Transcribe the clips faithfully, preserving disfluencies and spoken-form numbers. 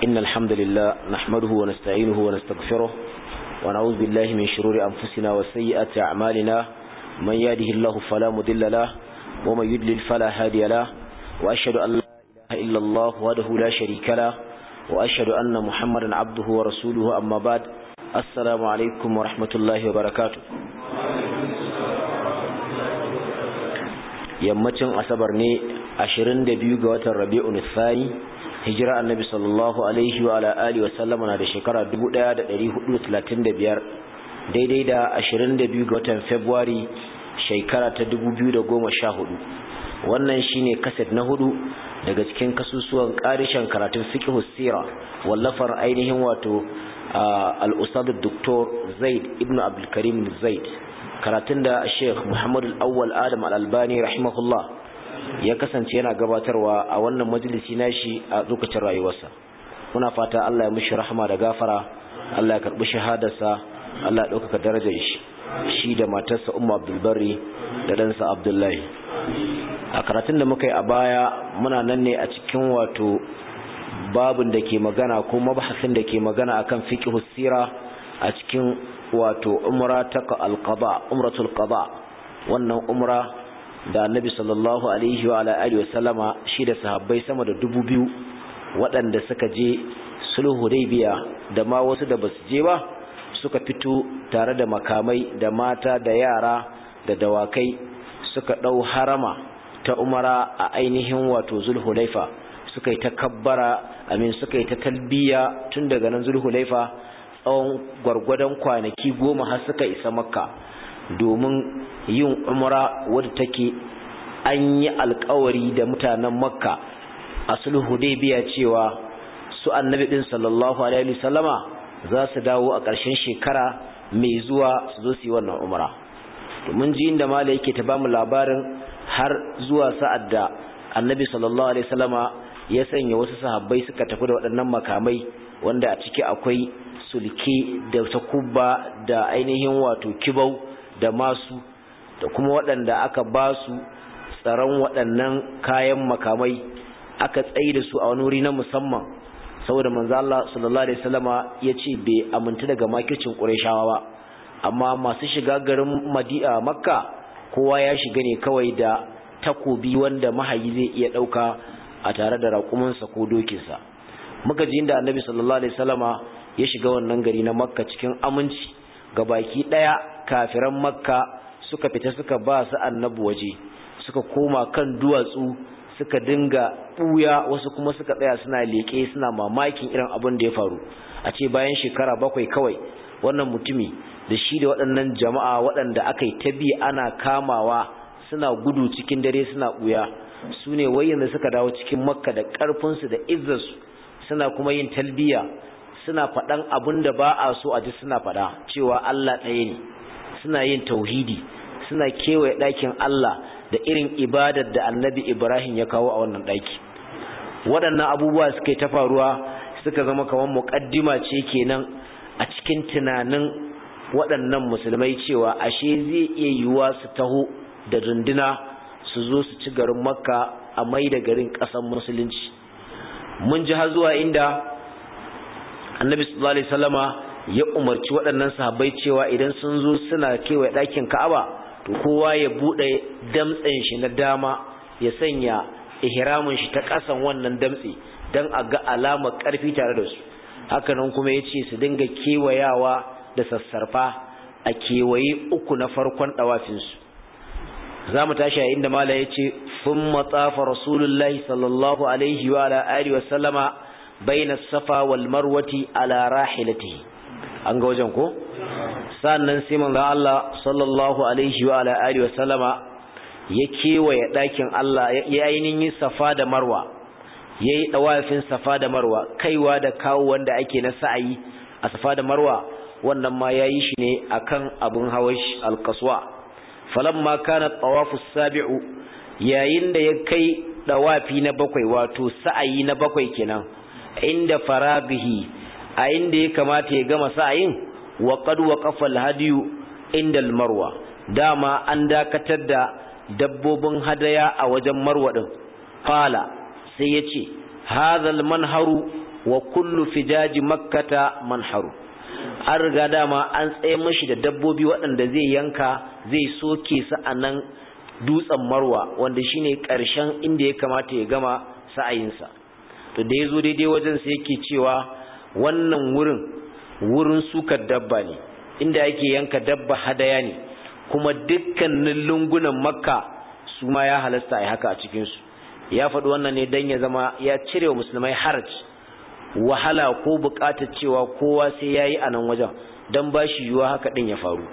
إن الحمد لله نحمده ونستعينه ونستغفره ونعوذ بالله من شرور أنفسنا وسيئات أعمالنا من يهده الله فلا مضل له ومن يضلل فلا هادي له وأشهد أن لا إله إلا الله وحده لا شريك له وأشهد أن محمدا عبده ورسوله أما بعد السلام عليكم ورحمة الله وبركاته. yammacin asabar ne ashirin da biyu ga watan Rabiul Thani hijira annabi sallallahu alaihi wa ala alihi wa sallama na da shekara dubu ɗaya da ɗari hudu da talatin da biyar daidai da ashirin da biyu ga watan February shekara ta dubu biyu da goma sha hudu. Wannan shine kaset na hudu daga cikin kasusuwan karishan karatun fiqh sira wallafar ainihin wato al-ustad Doktor Zaid ibn Abdul Karim Zaid, karatun da Sheikh Muhammad al-Awwal Adam al-Albani rahimahullah ya kasance yana gabatarwa a wannan majalisi nashi a lokacin rayuwarsa. Muna fata Allah ya mishi rahama da gafara, Allah ya karbi shahadarsa, Allah ya dauka darajar shi shi da matarsa Ummu Abdul Barri da ɗansa Abdullahi. A karatun da muka yi a baya muna nan ne a cikin wato babin da ke magana ko mabahasin da ke magana akan fiqh sira a cikin wato umra ta al-qada umratul qada, wannan umra da annabi sallallahu alaihi wa alihi wasallama shi da sahabbai sama da dubu biyu waɗanda suka je sulhu hudaybiya da ma wasu da basu je ba suka fito tare da makamai da mata da yara da dawakai suka dau harama ta umara a ainihin wato zulhulaifa, suka yi takabbara amin suka yi ta talbiya tun daga nan zulhulaifa tsawon gwargwadon kwanaki goma har suka isa makka domin yin umra wadda take an yi alkawari da mutanen makka a sulhu hudaybiya cewa su annabi din sallallahu alaihi wasallama za su dawo a ƙarshen shekara mai zuwa su zo su yi wannan umra. domin ji inda mala yake ta bamu labarin har zuwa sa'ad da annabi sallallahu alaihi wasallama ya sanya wasu sahabbai suka tafi da waɗannan makamai wanda a ciki akwai sulke da takubba da ainihin wato kibau da masu da kuma waɗanda aka ba su tsaron waɗannan kayan makamai aka tsaye da su a wani wuri na musamman saboda manzo Allah sallallahu alaihi wasallama yace bai aminta daga makircin Qurayshawa ba, amma masu shiga garin Madina Makka kowa ya shiga ne kawai da takobi wanda mahayi zai iya dauka a tare da raƙuminsa ko dokinsa. Muka ji inda Annabi sallallahu alaihi wasallama ya shiga wannan gari na Makka cikin aminci, gabaki daya kafiran Makka suka fita suka ba su Annabi waje, suka koma kan duwatsu suka dinga buya, wasu kuma suka tsaya suna leke suna mamakin irin abin da ya faru. A ce bayan shekara bakwai kawai wannan mutumi da shi da waɗannan jama'a waɗanda aka yi ta bi ana kamawa suna gudu cikin dare suna buya, su ne wayanda suka dawo cikin Makka da ƙarfinsu da izzarsu, suna kuma yin talbiya, suna faɗan abin da ba a so a ji suna faɗa cewa Allah ɗaya ne, suna yin tauhidi, suna kewaye ɗakin Allah da irin ibadar da annabi Ibrahim ya kawo a wannan ɗaki. Waɗannan abubuwa suka yi ta faruwa suka zama kamar muƙaddima ce kenan a cikin tunanin waɗannan musulmai cewa ashe zai iya yiwuwa su taho da runduna su zo su ci garin Makka a mai da garin ƙasar musulunci. Mun ji har zuwa inda annabi sallallahu alaihi wasallama ya umarci waɗannan sahabbai cewa idan sun zo suna kewaye ɗakin Ka'aba to kowa ya bude damtsen shi na dama ya sanya ihramin shi ta ƙasan wannan damtse dan a ga alamar ƙarfi tare da su. Hakanan kuma yace su dinga kewayawa da sassarfa a kewaye uku na farkon dawafin su. Zamu tashi a inda mala yace thumma tafa rasulullahi sallallahu alaihi wa ala alihi wa sallama baina safa wal marwati ala rahilatihi. An ga wajen ko? Sannan sai manzo Allah sallallahu alaihi wa ala alihi wa sallama ya kewaye dakin Allah ya ainihin safa da marwa, yayi dawafin safa da marwa, kaiwa da kawo wanda ake na sa'ayi a safa da marwa wannan ma yayi shi ne akan abun hawash alqaswa. Falamma kana tawafu sabi'u, yayin da ya kai dawafi na bakwai wato sa'ayi na bakwai kenan, inda farabihi a inda ya kamata ya gama sa'ayin, wa qad waqafa al-hadiyu inda al-marwa, dama an dakatar da dabbobin hadaya a wajen marwa din. Qala sai yace hadha al-manharu wa kullu fijaji makkata manharu an riga dama an tsaye mashi da dabbobi waɗanda zai yanka zai soke su a nan dutsen marwa wanda shine ƙarshen inda ya kamata ya gama sa'ayinsa. To da ya zo daidai wajen sai yake cewa wannan wurin wurin sukar dabba ne, inda yake yanka dabba hadaya ne, kuma dukkanin lungunan makka su ma ya halasta a haka a cikinsu. Ya faɗi wannan ne don ya zama ya cire wa musulmai haraj wahala ko buƙatar cewa kowa sai ya yi a nan wajen don ba shi yiwuwa haka ɗin ya faru.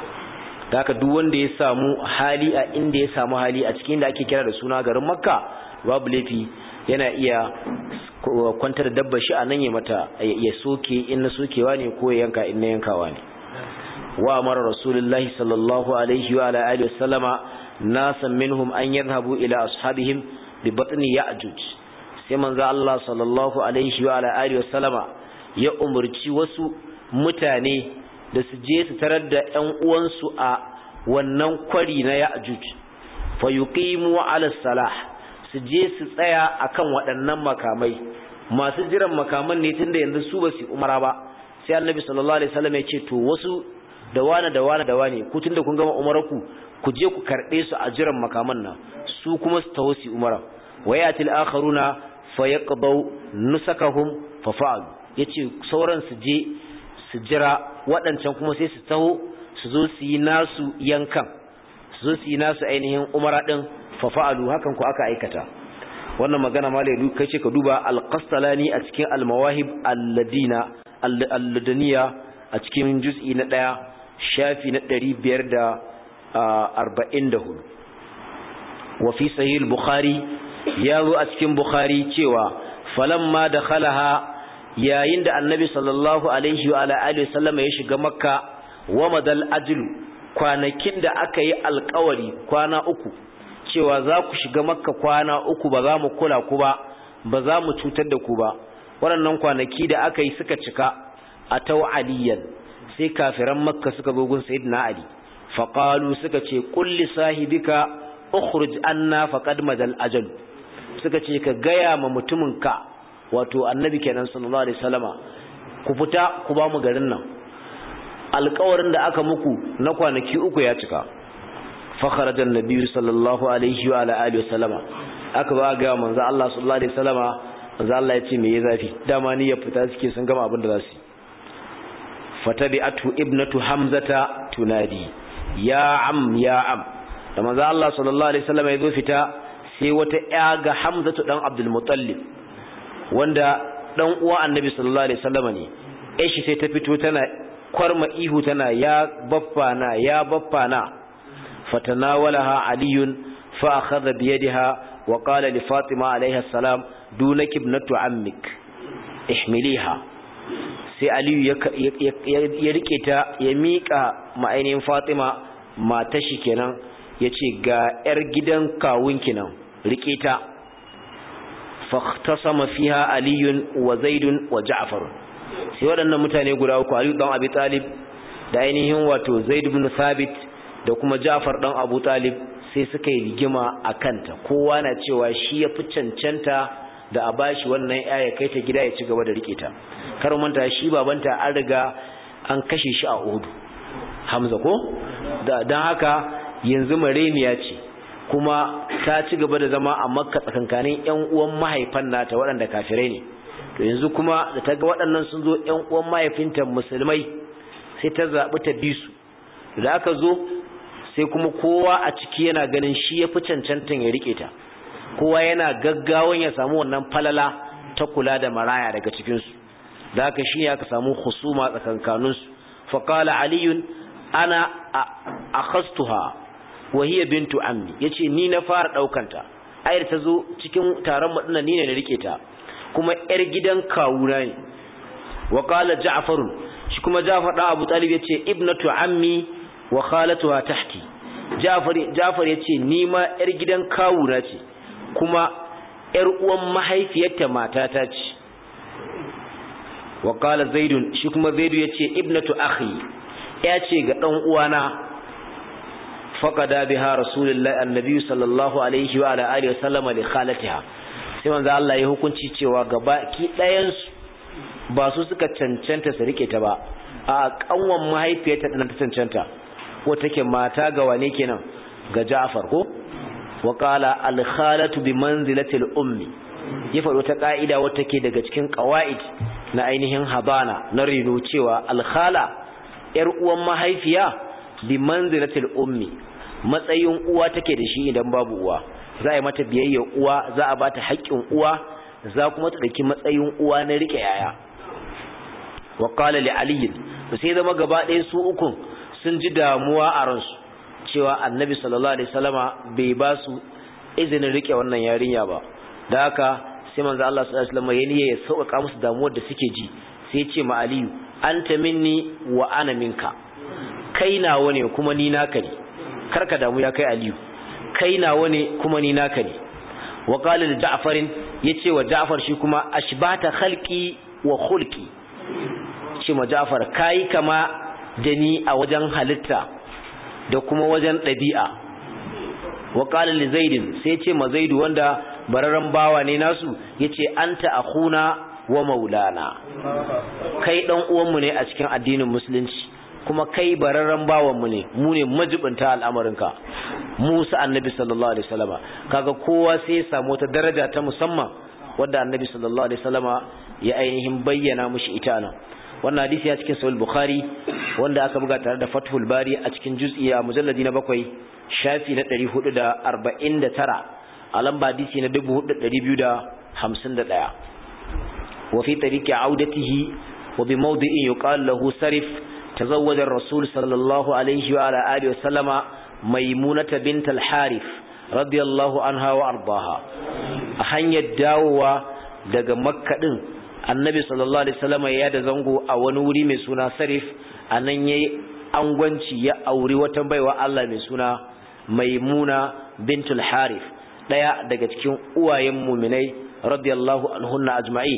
Da haka duk wanda ya samu hali a inda ya samu hali a cikin da ake kira da suna garin makka babu laifi yana iya kwantar da dabba shi a nan ya mata ya soke in na sokewa ne ko ya yanka in na yankawa ne. Wa amara rasulullahi sallallahu alaihi wa ala alihi wasallama nasan minhum an yadhhabu ila ashabihim bi batni ya'juj. Sai manzo Allah sallallahu alaihi wa ala alihi wasallama ya umurci wasu mutane da su je su tarar da ƴan uwansu a wannan kwari na ya'juj fa yuqimu ala salah, su je su tsaya akan waɗannan makamai masu jiran makaman ne tunda yanzu su ba su umara ba. Sai annabi sallallahu alaihi wasallam ya ce to wasu da wani da wani da wani ku tunda kun gama umarku ku je ku karbe su a jiran makaman nan, su kuma su tawo su umara. wayatil akharuna fayaqdaw nusakahum fafa'al, yace sauran su je su jira waɗancan kuma sai su taho su zo su yi nasu yankan, su zo su yi nasu ainihin umara din fafa'alu, hakan ku aka aikata. Wannan magana malai kai ce ka duba al-Qastalani a cikin al-Mawahib al-Ladina al-Ladaniya a cikin juz'i na ɗaya shafi na ɗari biyar da arba'in da hudu. Wa fi sahih al-Bukhari ya zo a cikin Bukhari cewa falamma dakhalaha, yayin da Annabi sallallahu alaihi wa ala alihi wasallam ya shiga Makka, wa madal ajlu, kwanakin da aka yi alƙawari kwana uku cewa za ku shiga Makka kwana uku ba za mu kula ku ba, ba za mu cutar da ku ba. Waɗannan kwanaki da aka yi suka cika, atau aliyan, sai kafiran Makka suka zo gun sayyidina Ali, faqalu suka ce kulli sahibika ukhruj anna faqad madal ajal, suka ce ka gaya ma mutuminka, wato annabi kenan sallallahu alaihi wasallama, ku fita ku ba mu garin nan, alƙawarin da aka muku na kwanaki uku ya cika. fa kharaja annabi sallallahu alaihi wa ala alihi wasallama, aka ba ga manzo Allah sallallahu alaihi wasallama, manzo Allah ya ce me ya zafi, dama ni ya fita suke sun gama abin da za su. fatabi'atu ibnatu hamzata tunadi ya am ya am, da manzo Allah sallallahu alaihi wasallama ya zo fita, sai wata ƴa ga Hamzatu dan Abdul Muttalib wanda dan uwa Annabi sallallahu alaihi wasallama ne, ai shi sai ta fito tana kwarma ihu tana ya baffa na ya baffa na. fatanawalaha aliyun fa akhadha bi yadiha wa qala li Fatima alaiha salam dunaki ibnatu ammik ihmiliha. sai Aliyu ya rike ta ya mika ma ainihin Fatima mata shi kenan, yace ga yar gidan kawunki nan, rike ta. fahtasama fiha aliyun wa zaidun wa ja'far, sai waɗannan mutane guda uku, Aliyu dan Abi Talib da ainihin wato Zaid ibn Thabit da kuma Ja'far dan Abu Talib, sai suka yi rigima akanta, kowa na cewa shi ya fi cancanta da a bashi wannan ya kai ta gida ya ci gaba da rike ta. Kar manta shi babanta an riga an kashe shi a Uhud, Hamza ko, da dan haka yanzu mareniya ce, kuma ta ci gaba da zama a Makka tsakankanin ƴan uwan mahaifan nata waɗanda kafirai ne. To yanzu kuma da ta ga waɗannan sun zo ƴan uwan mahaifinta musulmai, sai ta zaɓi ta bi su. Da aka zo sai kuma kowa a ciki yana ganin shi ya fi cancantan ya rike ta, kowa yana gaggawan ya samu wannan falala ta kula da maraya daga cikinsu. Da haka shi ne aka samu husuma tsakankaninsu. faƙala aliyun ana akhastuha wa hiya bintu ammi, yace ni na fara daukanta, ayar ta zo cikin taron madina ni ne na rike ta, kuma yar gidan kawuna ne. wa qala ja'far, shi kuma Ja'far da Abu Talib yace ibnatu ammi wa khalatuha tahti, Ja'far Ja'far yace ni ma yar gidan kawuna ce, kuma yar uwan mahaifiyarta matata ce. wa qala zaidun, shi kuma zaidu yace ibnatu akhi, ya ce ga dan uwana. faqada biha rasulullahi annabi sallallahu alaihi wa ala alihi wasallama li khalatiha, sai manzo Allah ya hukunci cewa gaba ki dayan su ba su suka cancanta su rike ta ba, a kanwan mahaifiyarta din ta cancanta, ko take mata ga wane kenan, ga Ja'far ko. wa qala al khalatu bi manzilati al ummi, ya faɗo ta ka'ida wata take daga cikin qawaid na ainihin habana na rino cewa al khala yar uwan mahaifiya bi manzilati al ummi, matsayin uwa take da shi idan babu uwa, za a yi mata biyayya uwa, za a bata haƙƙin uwa, za kuma ta dauki matsayin uwa na rike yaya. wa qala li ali, sai zama gaba ɗaya su ukun sun ji damuwa a ransu cewa annabi sallallahu alaihi wasallama bai ba su izinin rike wannan yarinya ba, da haka sai manzo Allah sallallahu alaihi wasallama ya niyya ya sauƙaƙa musu damuwar da suke ji, sai ya ce ma aliyu anta minni wa ana minka, kai nawa ne kuma ni naka ne, karka damu ya kai aliyu, kai nawa ne kuma ni naka ne. wa qala li ja'far, yace wa ja'far shi kuma ashbata khalqi wa khulqi, ce ma ja'far kai kama da ni a wajen halitta da kuma wajen dabi'a. wa qala li zaid, sai ce ma zaidu wanda bararan bawa ne nasu, yace anta akhuna wa maulana, kai dan uwan mu ne a cikin addinin musulunci, kuma kai bararran bawan mu ne, mu ne majibinta al'amarinka, Musa annabi sallallahu alaihi wasallama. kaga kowa sai ya samu ta daraja ta musamman wanda annabi sallallahu alaihi wasallama ya ainihin bayyana mushi ita nan. wannan hadisi ya cikin sahih bukhari wanda aka buga tare da fathul bari a cikin juz'i a mujalladi na bakwai shafi na ɗari hudu da arba'in da tara a lamba hadisi na dubu hudu da ɗari biyu da hamsin da ɗaya. wa fi tariqi audatihi wa bi mawdi'in yuqal lahu sarif تزوج الرسول صلى الله عليه وعلى آله وسلم ميمونة بنت الحارث رضي الله عنها وأرضاها. أحن يدعوا دق مكة دن النبي صلى الله عليه وسلم ياد زنغو أونوري مسونا صرف أنني أنغنشي يا أوري وتنبي والله مسونا ميمونة بنت الحارث ديا دق تكون أوايم مؤمني رضي الله عنهن أجمعين.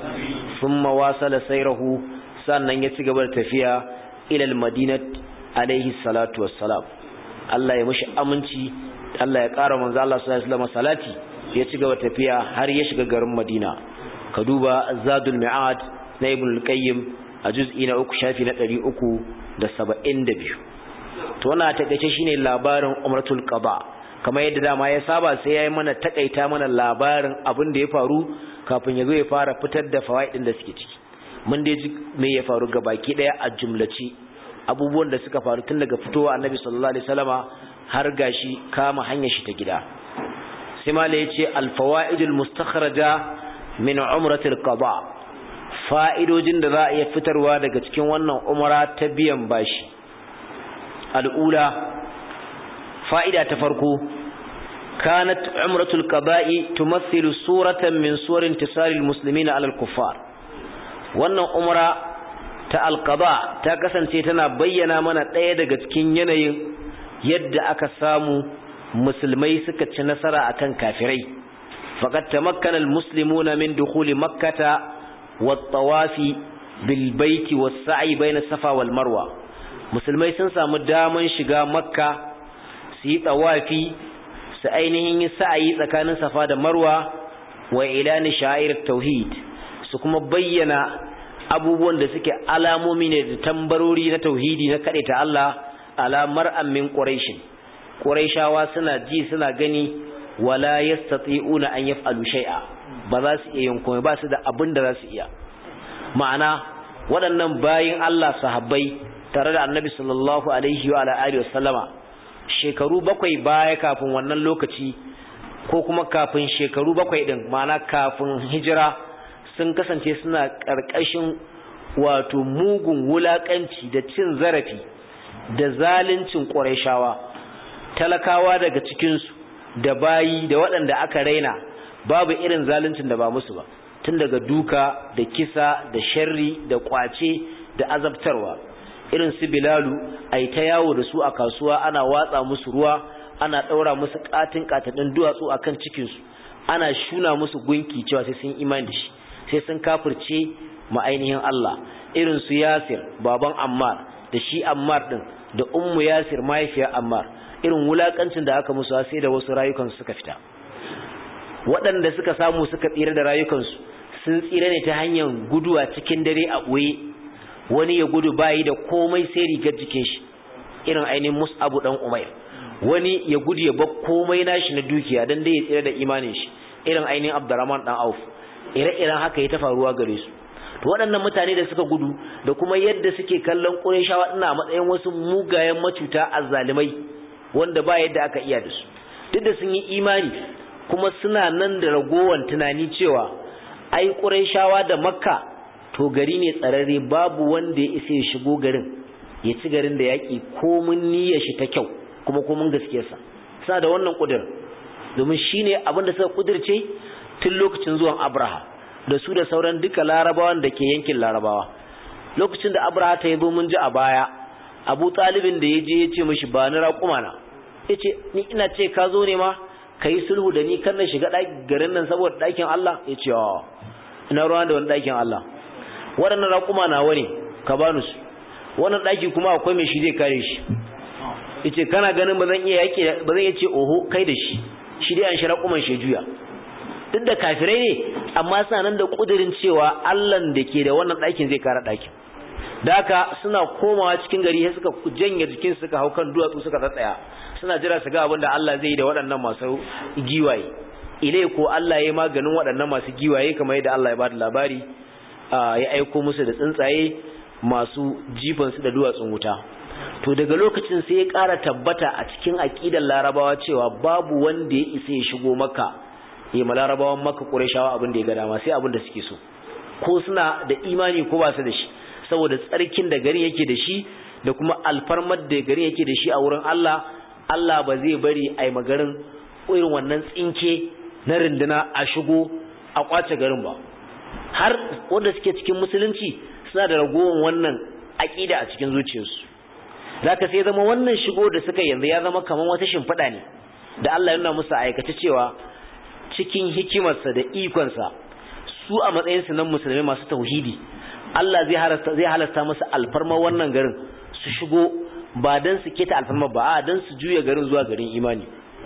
ثم واصل سيره sannan ya ci gaba da tafiya ilal madinat alaihi salatu wassalam. Allah ya mishi aminci, Allah ya ƙara manzo Allah sallallahu alaihi wasallam salati, ya ci gaba tafiya har ya shiga garin Madina. ka duba Zadul Mi'ad na Ibn al-Qayyim a juz'i na uku shafi na ɗari uku da saba'in da biyu. to wannan takeice shine labarin Umratul Qada. kamar yadda dama ya saba sai yayi mana takaita mana labarin abin da ya faru kafin ya zo ya fara fitar da fawaidin da suke ciki. mun dai me ya faru gabaki daya a jumlaci, abubuwan da suka faru tun daga fitowa Annabi sallallahu alaihi wasallama har gashi kama hanyar shi ta gida. sai mala yace al-fawaidul mustakhraja min umratil qada, fa'idojin da za a iya fitarwa daga cikin wannan umra ta biyan bashi. al-ula, fa'ida ta farko, kanat umratul qada'i tumathilu suratan min suwar intisaril muslimina ala al-kuffar. wannan umra ta al-qada ta kasance tana bayyana mana ɗaya daga cikin yanayin yadda aka samu musulmai suka ci nasara akan kafirai. faqad tamakkana al-muslimuna min dukhuli makkata wat-tawafi bil baiti was-sa'i bayna safa wal marwa. musulmai sun samu daman shiga makka su yi tawafi, su ainihin yi sa'ayi tsakanin safa da marwa, wa ilani sha'ir tauhid, su kuma bayyana abubuwan da suke alamomi ne da tambarori na tauhidi na ta Allah ala mar'an min quraish. quraishawa suna ji suna gani, wala yastati'una an yaf'alu shay'a, ba za su iya yin komai, ba su da abin da za su iya. ma'ana waɗannan bayin Allah sahabbai tare da Annabi sallallahu alaihi wa alihi wasallama shekaru bakwai baya kafin wannan lokaci, ko kuma kafin shekaru bakwai din, ma'ana kafin hijira, sun kasance suna ƙarƙashin wato mugun wulaƙanci da cin zarafi da zaluncin ƙurayshawa. talakawa daga cikinsu da bayi da waɗanda aka raina, babu irin zaluncin da ba musu ba, tun daga duka da kisa da sharri da ƙwace da azabtarwa. irin su Bilalu ai ta yawo da su a kasuwa, ana watsa musu ruwa, ana ɗaura musu ƙatin ƙatadin duwatsu akan cikinsu, ana shuna musu gunki cewa sai sun imani da shi, sai sun kafirce ma ainihin Allah. irin su Yasir baban Ammar da shi Ammar din da ummu Yasir mahaifiyar Ammar, irin wulakancin da aka musu sai da wasu rayukansu suka fita. waɗanda suka samu suka tsira da rayukansu sun tsira ne ta hanyar guduwa cikin dare a ɓoye, wani ya gudu bayi da komai sai rigar jikin shi irin ainihin Mus'ab dan Umair, wani ya gudu ya bar komai nashi na dukiya dan dai ya tsira da imanin shi irin ainihin Abdurrahman dan Auf. Ire-iren haka ya ta faruwa gare su. To waɗannan mutane da suka gudu da kuma yadda suke kallon Qurayshawa ina matsayin wasu mugayen macuta azzalimai wanda ba yadda aka iya da su, duk da sun yi imani kuma suna nan da ragowan tunani cewa ai Qurayshawa da Makka to gari ne tsararre, babu wanda ya isa ya shigo garin ya ci garin da yaki komun niyyar shi ta kyau kuma komun gaskiyarsa. Suna da wannan kudir domin shine abin da suka kudirce tun lokacin zuwan Abraha da su da sauran duka larabawan da ke yankin larabawa. Lokacin da Abraha ta yazo mun ji a baya, Abu Talibin da yaje ya ce mishi ba ni raƙuma na, yace ni ina ce ka zo ne ma kai sulhu da ni kan na shiga garin nan saboda ɗakin Allah? Yace a ina ruwan da wani ɗakin Allah, waɗannan raƙuma nawa ne ka bani su, wannan ɗaki kuma akwai mai shi zai kare shi. Yace kana ganin ba zan iya yake ba zan iya ce oho kai da shi, shi dai an shi raƙuman shi juya. Duk da kafirai ne amma suna nan da kudirin cewa Allahn da ke da wannan ɗakin zai kare ɗakin. Da haka suna komawa cikin gari sai suka janye jikin suka hau kan duwatsu suka tsatsaya suna jira su ga abin da Allah zai yi da waɗannan masu giwaye. Ilai ko Allah ya yi maganin waɗannan masu giwaye kamar yadda Allah ya ba da labari, ya aiko musu da tsuntsaye masu jifan su da duwatsun wuta. To daga lokacin sai ya ƙara tabbata a cikin aqidar Larabawa cewa babu wanda ya isa ya shigo Makka yi malarabawan Makka Qurayshawa abin da ya ga dama sai abin da suke so, ko suna da imani ko ba su da shi, saboda tsarkin da gari yake da shi da kuma alfarmar da gari yake da shi a wurin Allah. Allah ba zai bari a yi magarin irin wannan tsinke na rinduna a shigo a kwace garin ba. Har wanda suke cikin musulunci suna da ragowar wannan aƙida a cikin zuciyarsu. Zaka sai zama wannan shigo da suka yanzu ya zama kamar wata shimfiɗa ne da Allah ya nuna musu aikace cewa cikin hikimarsa da ikonsa su a matsayinsu nan musulmai masu tauhidi Allah zai halasta zai halasta musu alfarma wannan garin su shigo ba dan su keta alfarma ba, a dan su juya garin zuwa garin imani.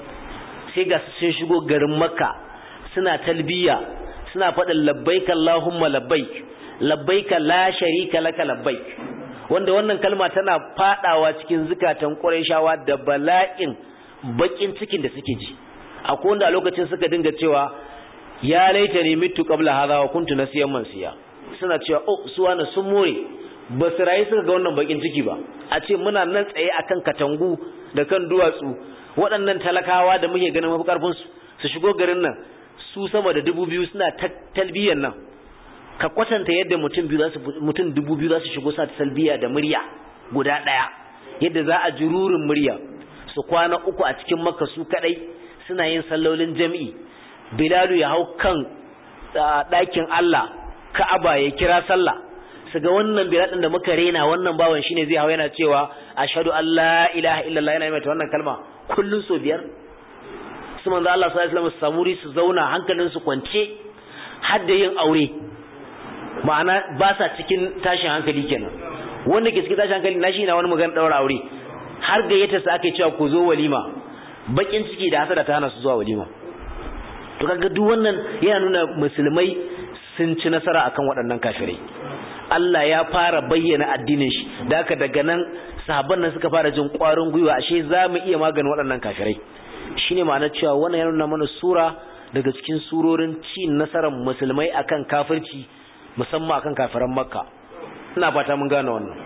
Sai ga sun shigo garin Makka suna talbiya suna faɗin labbaik Allahumma labbaik labbaik la sharika laka labbaik, wanda wannan kalma tana fadawa cikin zukatan Qurayshawa da bala'in bakin cikin da suke ji. Akwai wanda a lokacin suka dinga cewa ya laita ni mitu qabla hadha wa kuntu nasiyan mansiya, suna cewa oh suwana sun more ba su rayu suka ga wannan bakin ciki ba, a ce muna nan tsaye akan katangu da kan duwatsu waɗannan talakawa da muke ganin mafi karfin su su shigo garin nan su sama da dubu biyu suna talbiyan nan. Ka kwatanta yadda mutum biyu za su mutum dubu biyu za su shigo sa talbiya da murya guda ɗaya, yadda za a jururin murya su kwana uku a cikin Makka su kadai suna yin sallolin jami'i. Bilalu ya hau kan ɗakin Allah Ka'aba ya kira sallah, su ga wannan Bilal din da muka rena wannan bawan shine zai hau yana cewa ashhadu an la ilaha illallah, yana mai wannan kalma kullun so biyar. Su manzo Allah sallallahu alaihi wasallam samuri su zauna hankalin su kwance har da yin aure, ma'ana ba sa cikin tashin hankali kenan. Wanda ke cikin tashin hankali na shi na wani magana daura aure, har gayyata su ake cewa ku zo walima, bakin ciki da hasada ta hana su zuwa walima. To kaga duk wannan yana nuna musulmai sun ci nasara akan waɗannan kafirai. Allah ya fara bayyana addinin shi, da haka daga nan sahabban nan suka fara jin ƙwarin gwiwa, ashe za mu iya maganin waɗannan kafirai. Shine ma'anar cewa wannan yana nuna mana sura daga cikin surorin ci nasarar musulmai akan kafirci, musamman akan kafiran Makka. Ina fata mun gane wannan.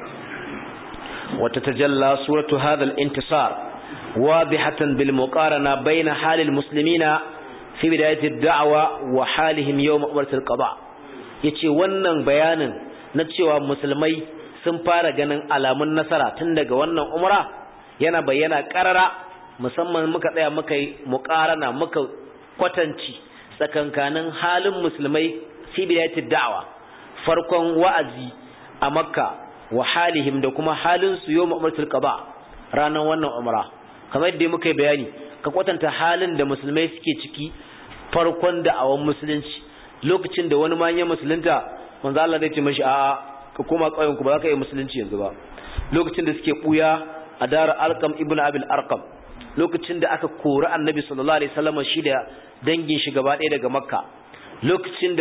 Wata tajalla suratu hadha al-intisar wadihatan bil muqarana bayna halil muslimina fi bidayati ad-da'wa wa halihim yawm umrat al-qada. Yace wannan bayanin na cewa musulmai sun fara ganin alamun nasara tun daga wannan umra yana bayyana karara, musamman muka tsaya muka yi muqarana muka kwatanci tsakankanin halin musulmai fi bidayati ad-da'wa, farkon wa'azi a Makka, wa halihim da kuma halin su yawm umrat al-qada, ranan wannan umra. Kamar yadda muka yi bayani, ka kwatanta halin da musulmai suke ciki farkon da'awan musulunci, lokacin da wani manyan musulunta manzo Allah zai ce mashi a'a ka koma kauyen ku ba za ka yi musulunci yanzu ba, lokacin da suke buya a dar Alqam ibn Abil Arqam, lokacin da aka kori Annabi sallallahu alaihi wasallam shi da dangin shi gaba ɗaya daga Makka, lokacin da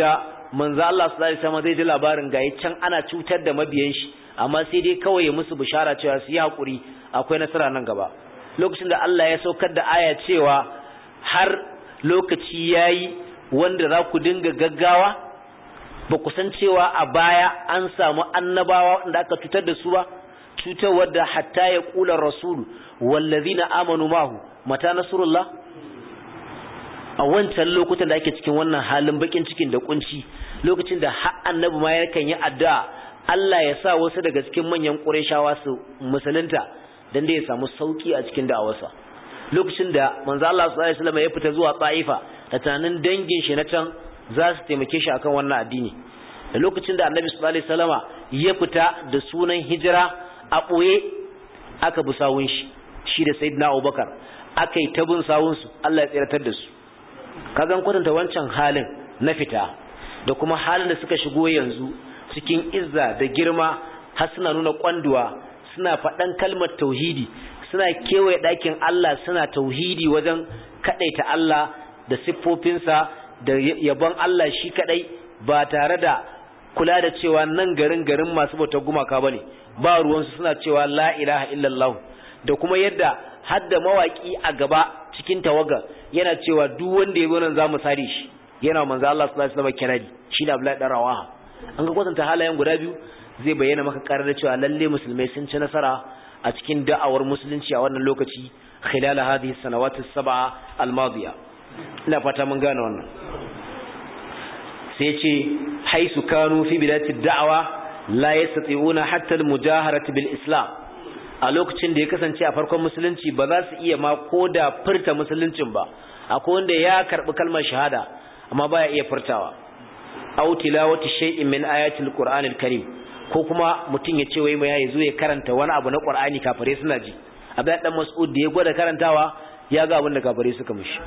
manzo Allah sallallahu alaihi wasallam zai ji labarin gayi can ana cutar da mabiyan shi amma sai dai kawai ya musu bishara cewa su yi hakuri akwai nasara nan gaba lokacin da Allah ya saukar da aya cewa har lokaci yayi wanda za ku dinga gaggawa ba ku san cewa a baya an samu annabawa wanda aka cutar da su ba cutar wadda hatta ya kula rasul wallazina amanu mahu mata nasrullah a wancan lokutan da ake cikin wannan halin bakin cikin da kunci lokacin da har annabi ma yakan yi addu'a Allah ya sa wasu daga cikin manyan Qurayshawa su musulunta dan da ya samu sauki a cikin da'awarsa lokacin da manzo Allah sallallahu alaihi wasallam ya fita zuwa Taifa da tunanin dangin shi na can za su taimake shi akan wannan addini da lokacin da annabi sallallahu alaihi wasallama ya fita da sunan hijira a boye aka bi sawun shi shi da sayyidina Abubakar aka yi tabin sawun su Allah ya tsiratar da su kagan kwatanta wancan halin na fita da kuma halin da suka shigo yanzu cikin izza da girma har suna nuna kwanduwa suna faɗan kalmar tauhidi suna kewaye ɗakin Allah suna tauhidi wajen kaɗaita Allah da siffofinsa da yabon Allah shi kaɗai ba tare da kula da cewa nan garin garin masu bautar gumaka bane ba ruwansu suna cewa la ilaha illallah da kuma yadda hadda mawaki a gaba cikin tawaga yana cewa duk wanda yazo nan zamu sare shi yana manzo Allah sallallahu alaihi wasallam kirari shi da Abdullahi dan Rawaha an ga kwatanta halayen guda biyu zai bayyana maka karar da cewa lalle musulmai sun ci nasara a cikin da'awar musulunci a wannan lokaci khilal hadhihi sanawati as-sab'a al-madiya ina fata mun gane wannan sai ce haisu kanu fi bidati da'awa la yastati'una hatta al-mujaharati bil islam a lokacin da ya kasance a farkon musulunci ba za su iya ma koda furta musuluncin ba akwai wanda ya karbi kalmar shahada amma baya iya furtawa aw tilawati shay'in min ayati al-qur'an al-karim ko kuma mutun ya ce wai mai yayi zo ya karanta wani abu na qur'ani kafare suna ji Abdullahi dan Mas'ud da ya gwada karantawa ya ga abin da kafare suka mishi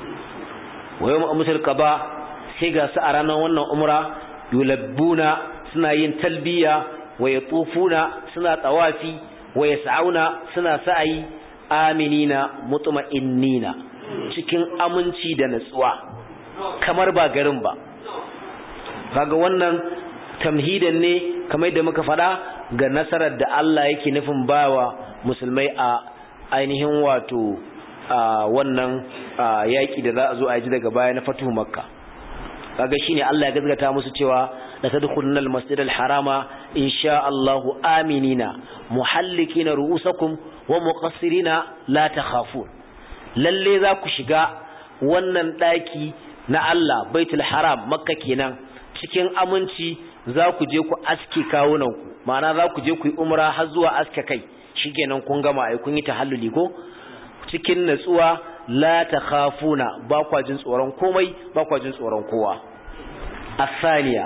wayo mu'amatul qaba sai ga su a ranar wannan umra yulabbuna suna yin talbiya wa yatufuna suna tawafi wa yas'auna suna sa'i aminina mutma'innina cikin aminci da natsuwa kamar ba garin ba kaga wannan tamhidan ne kamar da muka fada ga nasarar da Allah yake nufin bawa musulmai a ainihin wato wannan yaki da za a zo a ji daga baya na fatuhu makka kaga shine Allah ya gazgata musu cewa la tadkhuluna al-masjid al-harama insha Allah aminina muhallikina ru'usakum wa muqassirina la takhafun lalle za ku shiga wannan daki na Allah baitul haram makka kenan cikin aminci za ku je ku aske kawunanku ma'ana za ku je ku yi umra har zuwa aske kai shikenan kun gama ai kun yi tahalluli ko cikin natsuwa la takhafuna ba kwa jin tsoron komai ba kwa jin tsoron kowa asaniya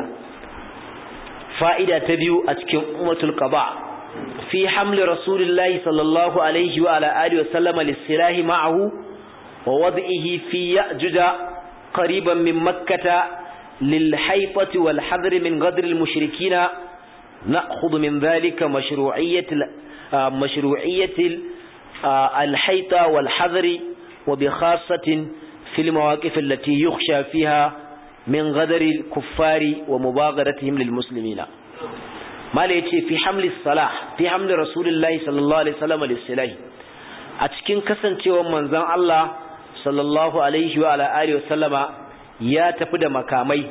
fa'ida ta biyu a cikin ummatul qaba fi hamli rasulillahi sallallahu alaihi wa ala alihi wa sallama lis-silahi ma'ahu wa wad'ihi fi ya'juj qariban min makkah lil-hayfati wal-hadr min ghadr al-mushrikeen na'khudhu min dhalika mashru'iyyat mashru'iyyat al-hayta wal-hadr وبخاصة في المواقف التي يخشى فيها من غدر الكفار ومباغرتهم للمسلمين ما ليتي في حمل الصلاح في حمل رسول الله صلى الله عليه وسلم للسلاح أتكين كسن تيوم منزان الله صلى الله عليه وعلى آله وسلم يا تفد مكامي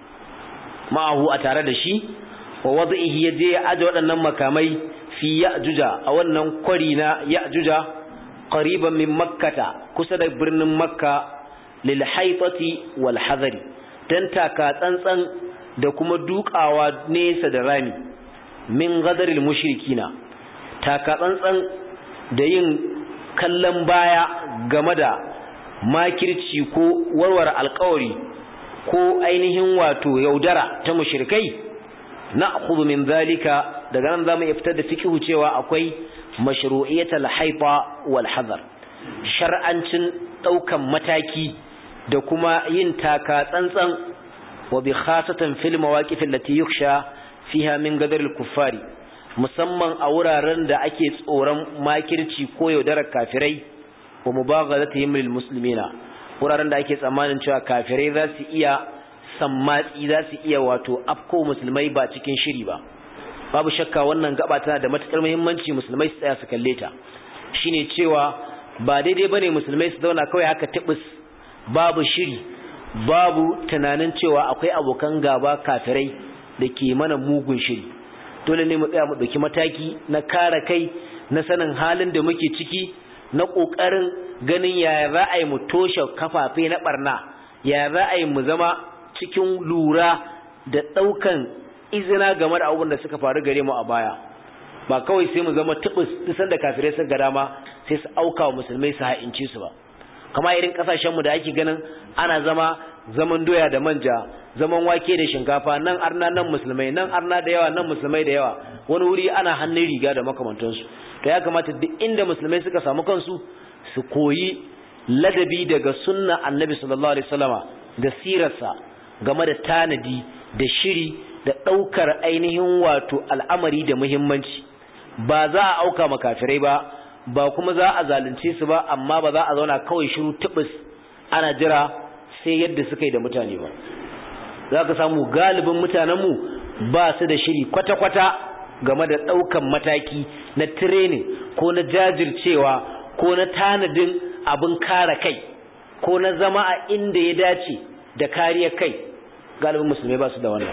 معه أتارد شي ووضعه يدي أجود أن مكامي في يأجوج أو أن قرينا يأجوج قريبا من مكة كسد برن مكة للحيطة والحذر تنتاكا تنسان da kuma dukawa nesa da rami min gadaril mushrikina taka tsantsan da yin kallon baya game da makirci ko warware alƙawari ko ainihin wato yaudara ta mushrikai na'khudhu min zalika daga nan zamu fitar da fiqhu cewa akwai mashru'iyatul haifa wal hadar shar'ancin daukan mataki da kuma yin taka tsantsan wa bi khasatan fil mawaqif allati yukhsha fiha min gadar al kuffari musamman a wuraren da ake tsoron makirci ko yaudarar kafirai wa mubaghadatihim lil muslimina wuraren da ake tsammanin cewa kafirai za su iya sammatsi za su iya wato afko musulmai ba cikin shiri ba. Babu shakka wannan gaba tana da matukar muhimmanci musulmai su tsaya su kalle ta, shine cewa ba daidai bane musulmai su zauna kawai haka tibis babu shiri, babu tunanin cewa akwai abokan gaba kafirai da ke mana mugun shiri. Dole ne mu tsaya mu dauki mataki na kare kai, na sanin halin da muke ciki, na kokarin ganin yaya za a yi mu toshe kafafe na barna, yaya za a yi mu zama cikin lura da daukan izina game da abubuwan da suka faru gare mu a baya. Ba kawai sai mu zama tubus dusan da kafirai suka gada ma sai su auka wa musulmai su ha'ince su ba. Kama irin kasashen mu da ake ganin ana zama zaman doya da manja, zaman wake da shinkafa, nan arna nan musulmai, nan arna da yawa nan musulmai da yawa, wani wuri ana hannun riga da makamantansu. To ya kamata duk inda musulmai suka samu kansu su koyi ladabi daga sunna annabi sallallahu alaihi wasallama da sirarsa game da tanadi da shiri da daukar ainihin wato al'amari da muhimmanci. Ba za a auka makafirai ba, ba kuma za a zalunce su ba, amma ba za a zauna kawai shiru tubus ana jira sai yadda suka yi da mutane ba. Za ka samu galibin mutanenmu ba su da shiri kwata-kwata game da ɗaukan mataki na training ko na jajircewa ko na tanadin abin kare kai ko na zama a inda ya dace da kariyar kai. Galibin musulmai ba su da wannan,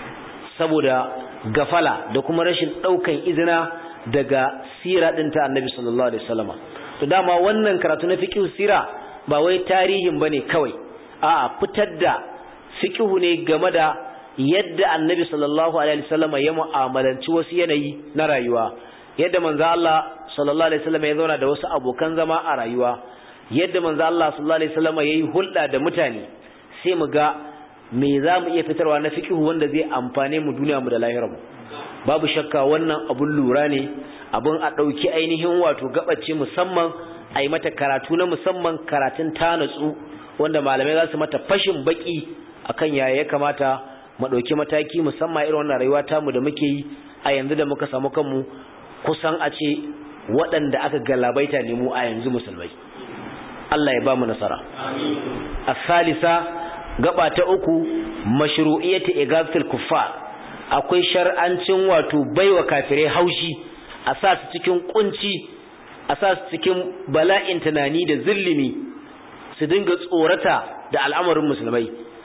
saboda gafala da kuma rashin ɗaukan izina daga sira ɗin ta annabi sallallahu alaihi wasallama. To dama wannan karatu na fiqh sira ba wai tarihin bane kawai, a'a fitar da fiqh ne game da yadda annabi sallallahu alaihi wasallama ya mu'amalanci wasu yanayi na rayuwa, yadda manzo Allah sallallahu alaihi wasallama ya zauna da wasu abokan zama a rayuwa, yadda manzo Allah sallallahu alaihi wasallama yayi hulɗa da mutane, sai mu ga me za mu iya fitarwa na fiqh wanda zai amfane mu duniya mu da lahirarmu. Babu shakka wannan abun lura ne, abun a ɗauki ainihin wato gabace musamman a yi mata karatu na musamman, karatun ta natsu wanda malamai za su mata fashin baki akan yaya ya kamata mu ɗauki mataki musamman irin wannan rayuwa tamu da muke yi a yanzu da muka samu kanmu kusan a ce waɗanda aka galabaita ne mu a yanzu musulmai. Allah ya ba mu nasara. Amin. As-salisa gaba ta uku mashru'iyyati igazatil kuffar. Akwai shar'ancin wato baiwa kafirai haushi, a sa su cikin kunci, a sa su cikin bala'in tunani da zulumi, su dinga tsorata da al'amarin musulmai.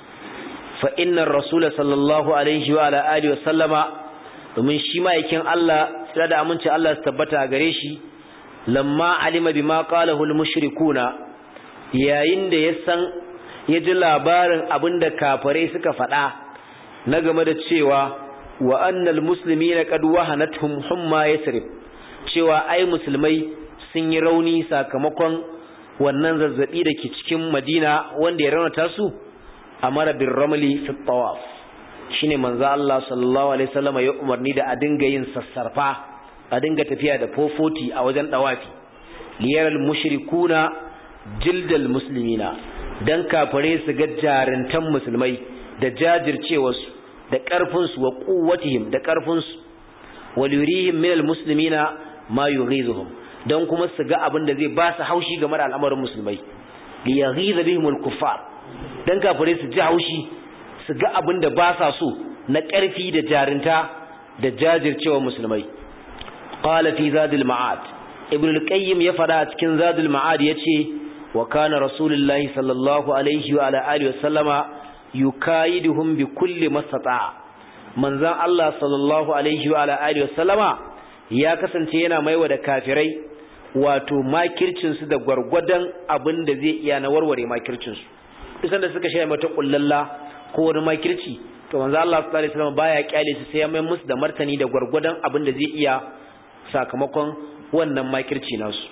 Fa innar rasul sallallahu alaihi wa ala alihi wa sallama, domin shi ma'aikin Allah sai da aminci Allah su tabbata gare shi, lamma alima bima qalahu al-mushrikuna, yayin da ya san ya ji labarin abinda kafirai suka faɗa na game da cewa wa annal muslimina qad wahanatuhum humma yasrib, cewa ai musulmai sun yi rauni sakamakon wannan zazzabi da ke cikin Madina wanda ya raunata su, amara bir ramli fi tawaf, shine manzo Allah sallallahu alaihi wasallam ya umarni da a dinga yin sassarfa, a dinga tafiya da fofoti a wajen dawafi, liyaral mushrikuna jildal muslimina, dan kafare su ga jarintan musulmai da jajircewarsu da ƙarfinsu wa quwwatihim da ƙarfinsu, wal yurihim minal muslimina ma yughizuhum, dan kuma su ga abin da zai ba su haushi game da al'amarin musulmai, li yaghiza bihimul kuffar, dan kafare su ji haushi su ga abin da ba sa so na ƙarfi da jarinta da jajircewa musulmai. Qala fi zadil ma'ad, ibn al-qayyim ya fada a cikin zadil ma'ad yace wa kana rasulullahi sallallahu alaihi wa ala alihi wa sallama yukayiduhum bi kulli mastata, manzon Allah sallallahu alaihi wa ala alihi wa sallama ya kasance yana maiwa da kafirai wato makircin su da gwargwadon abin da zai iya na warware makircin su. Isan da suka shaya mata kullalla ko wani makirci, to manzon Allah sallallahu alaihi wa sallama baya kyale su sai ya mai musu da martani da gwargwadon abin da zai iya sakamakon wannan makirci nasu.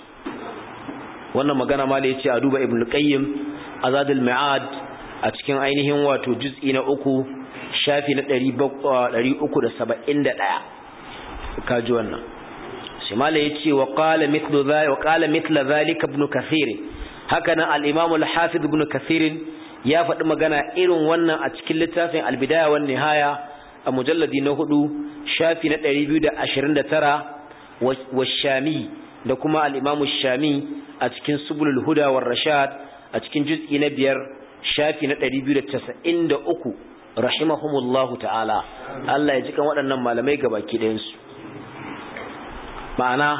Wannan magana ma da yace a duba ibn qayyim azadul ma'ad a cikin ainihin wato juz'i na uku shafi na ɗari uku da saba'in da ɗaya kaji wannan. shi mala yace wa qala mithlu dhalika wa qala mithla dhalika ibn kathir, haka nan al-imam al-hafiz ibn kathir ya faɗi magana irin wannan a cikin littafin al-bidaya wan nihaya a mujalladi na hudu shafi na ɗari biyu da ashirin da tara, wa shami da kuma al-imam ash-shami a cikin subulul huda war rashad a cikin juz'i na biyar shafi na ɗari biyu da casa'in da uku rahimahumullahu ta'ala. Allah ya ji kan waɗannan malamai gabaki ɗayan su. Ma'ana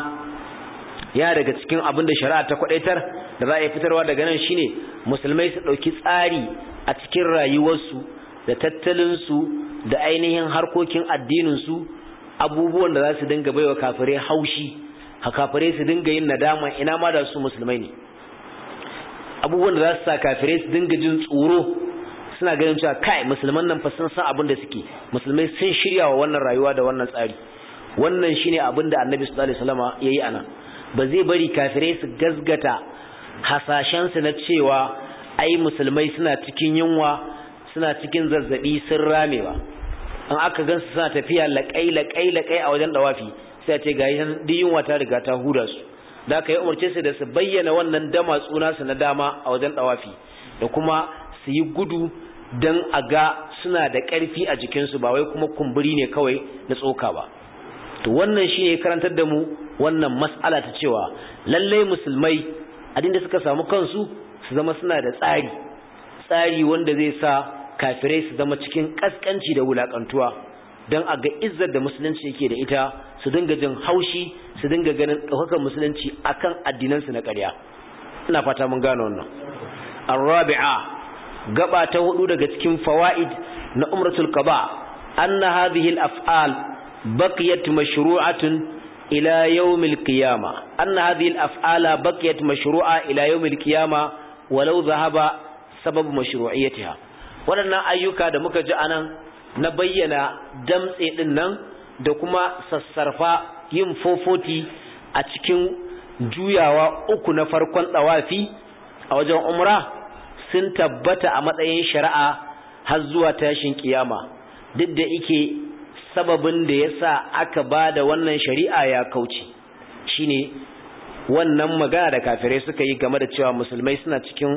ya daga cikin abin da shari'a ta kwadaitar da za a yi fitarwa daga nan shine musulmai su ɗauki tsari a cikin rayuwarsu da tattalinsu da ainihin harkokin addininsu, abubuwan da za su dinga baiwa kafirai haushi, ha kafirai su dinga yin nadama ina ma da su musulmai ne, abubuwan da za su sa kafirai su dinga jin tsoro, suna ganin cewa kai musulman nan fa sun san abin da suke, musulmai sun shirya wa wannan rayuwa da wannan tsari. Wannan shine abin da Annabi sallallahu alaihi wasallam yayi anan. Ba zai bari kafirai su gazgata hasashensu na cewa ai musulmai suna cikin yunwa, suna cikin zazzabi, sun ramewa. An aka gansu suna tafiya laƙai laƙai laƙai a wajen dawafi, sai a ce ga yin yunwa ta riga ta huda su. Da aka yi umarce su da su bayyana wannan dama tsuna su na dama a wajen dawafi, da kuma su yi gudu don a ga suna da ƙarfi a jikinsu, ba wai kuma kumburi ne kawai na tsoka ba. To wannan shi ne karantar da mu wannan mas'ala ta cewa lallai musulmai adinda suka samu kansu su zama suna da tsari tsari wanda zai sa kafirai su zama cikin kaskanci da wulakantuwa, don a ga izzar da musulunci yake da ita, su dinga jin haushi, su dinga ganin ɗaukakar musulunci akan addinansu na ƙarya. Ina fata mun gane wannan. Ar-rabi'a, gaba ta hudu daga cikin fawaid na umratul qada, anna hadhihi al-af'al baqiyat mashru'atun ila yawmil qiyama anna hadhihi al-af'ala baqiyat mashru'a ila yawmil qiyama walau dhahaba sabab mashru'iyyatiha. Waɗannan ayyuka da muka ji anan na bayyana damtse din nan da kuma sassarfa yin fofoti a cikin juyawa uku na farkon dawafi a wajen umra sun tabbata a matsayin shari'a har zuwa tashin kiyama, duk da yake sababin da yasa aka bada wannan shari'a ya kauce shine wannan magana da kafirai suka yi game da cewa musulmai suna cikin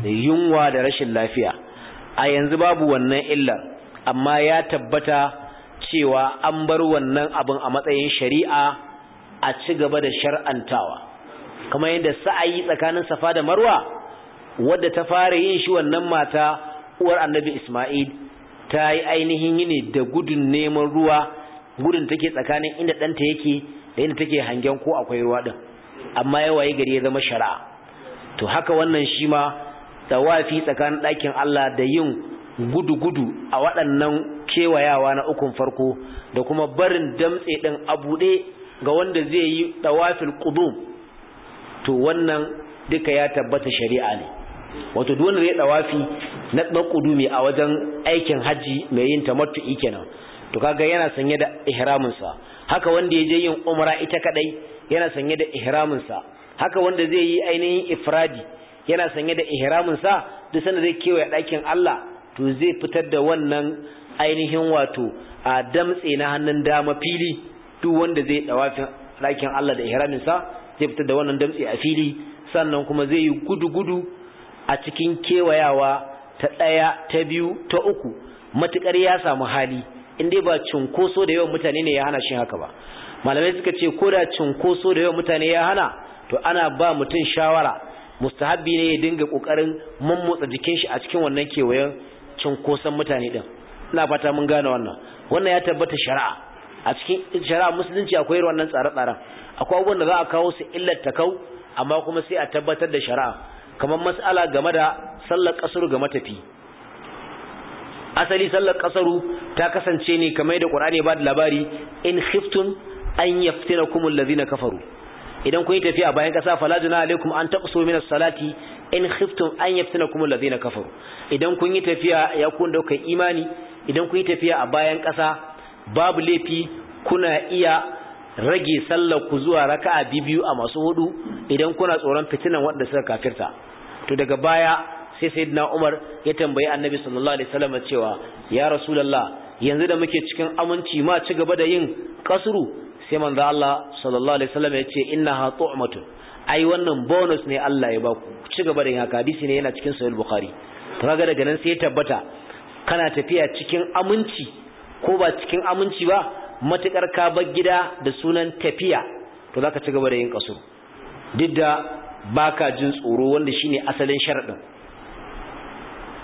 yunwa da rashin lafiya. A yanzu babu wannan illa, amma ya tabbata cewa an bar wannan abin a matsayin shari'a a ci gaba da shar'antawa, kamar yadda sa'ayi tsakanin Safa da Marwa wadda ta fara yin shi wannan mata uwar Annabi Isma'il ta yi ainihin yini da gudun neman ruwa, gudun take tsakanin inda ɗanta yake da inda take hangen ko akwai ruwa ɗin, amma yawaye gari ya zama shari'a. To haka wannan shi ma tawafi tsakanin ɗakin Allah da yin gudu-gudu a waɗannan kewayawa na ukun farko da kuma barin damtse ɗin a buɗe ga wanda zai yi tawafil qudum, to wannan duka ya tabbata shari'a ne. Wato duk wanda zai tawafi na qudumi a wajen aikin haji mai yin tamattu'i kenan, to kaga yana sanye da ihramin sa. Haka wanda ya je yin umra ita kadai yana sanye da ihramin sa. Haka wanda zai yi ainihin ifradi yana sanye da ihramin sa, duk sanda zai kewaye ɗakin Allah to zai fitar da wannan ainihin wato a damtse na hannun dama fili. Duk wanda zai tawafi ɗakin Allah da ihramin sa zai fitar da wannan damtse a fili, sannan kuma zai yi gudu-gudu a cikin kewayawa ta ɗaya, ta biyu, ta uku, matuƙar ya samu hali, in dai ba cunkoso da yawan mutane ne ya hana shi haka ba. Malamai suka ce ko da cunkoso da yawan mutane ya hana, to ana ba mutum shawara, mustahabbi ne ya dinga ƙoƙarin mummotsa jikin shi a cikin wannan kewayen cunkoson mutane ɗin. Ina fata mun gane wannan. Wannan ya tabbata shari'a. A cikin shari'a musulunci akwai wannan tsare-tsaren. Akwai abubuwan da za a kawo su illar takau, amma kuma sai a tabbatar da shari'a. Kamar mas'ala game da sallar kasaru ga matafi. Asali sallar kasaru ta kasance ne kamar da Qur'ani ba da labari, in khiftum an yaftinakum allazina kafaru. Idan kun yi tafiya bayan kasa fala juna alaikum an taqsu min as-salati in khiftum an yaftinakum allazina kafaru. Idan kun yi tafiya ya kun dauka imani, idan kun yi tafiya a bayan kasa babu laifi kuna iya rage sallar ku zuwa raka'a biyu a masu hudu idan kuna tsoron fitinan wanda suka kafirta. To daga baya sai sayyidina Umar ya tambayi Annabi sallallahu alaihi wasallam cewa ya Rasulullah, yanzu da muke cikin aminci ma ci gaba da yin kasru? Sai manzo Allah sallallahu alaihi wasallam ya ce innaha tu'matun, ai wannan bonus ne Allah ya baku, ci gaba da yin haka. Hadisi ne yana cikin Sahih Bukhari. To kaga daga nan sai ya tabbata kana tafiya cikin aminci ko ba cikin aminci ba, matukar ka bar gida da sunan tafiya, to zaka ci gaba da yin kasru duk da baka jin tsoro, wanda shine asalin sharadin.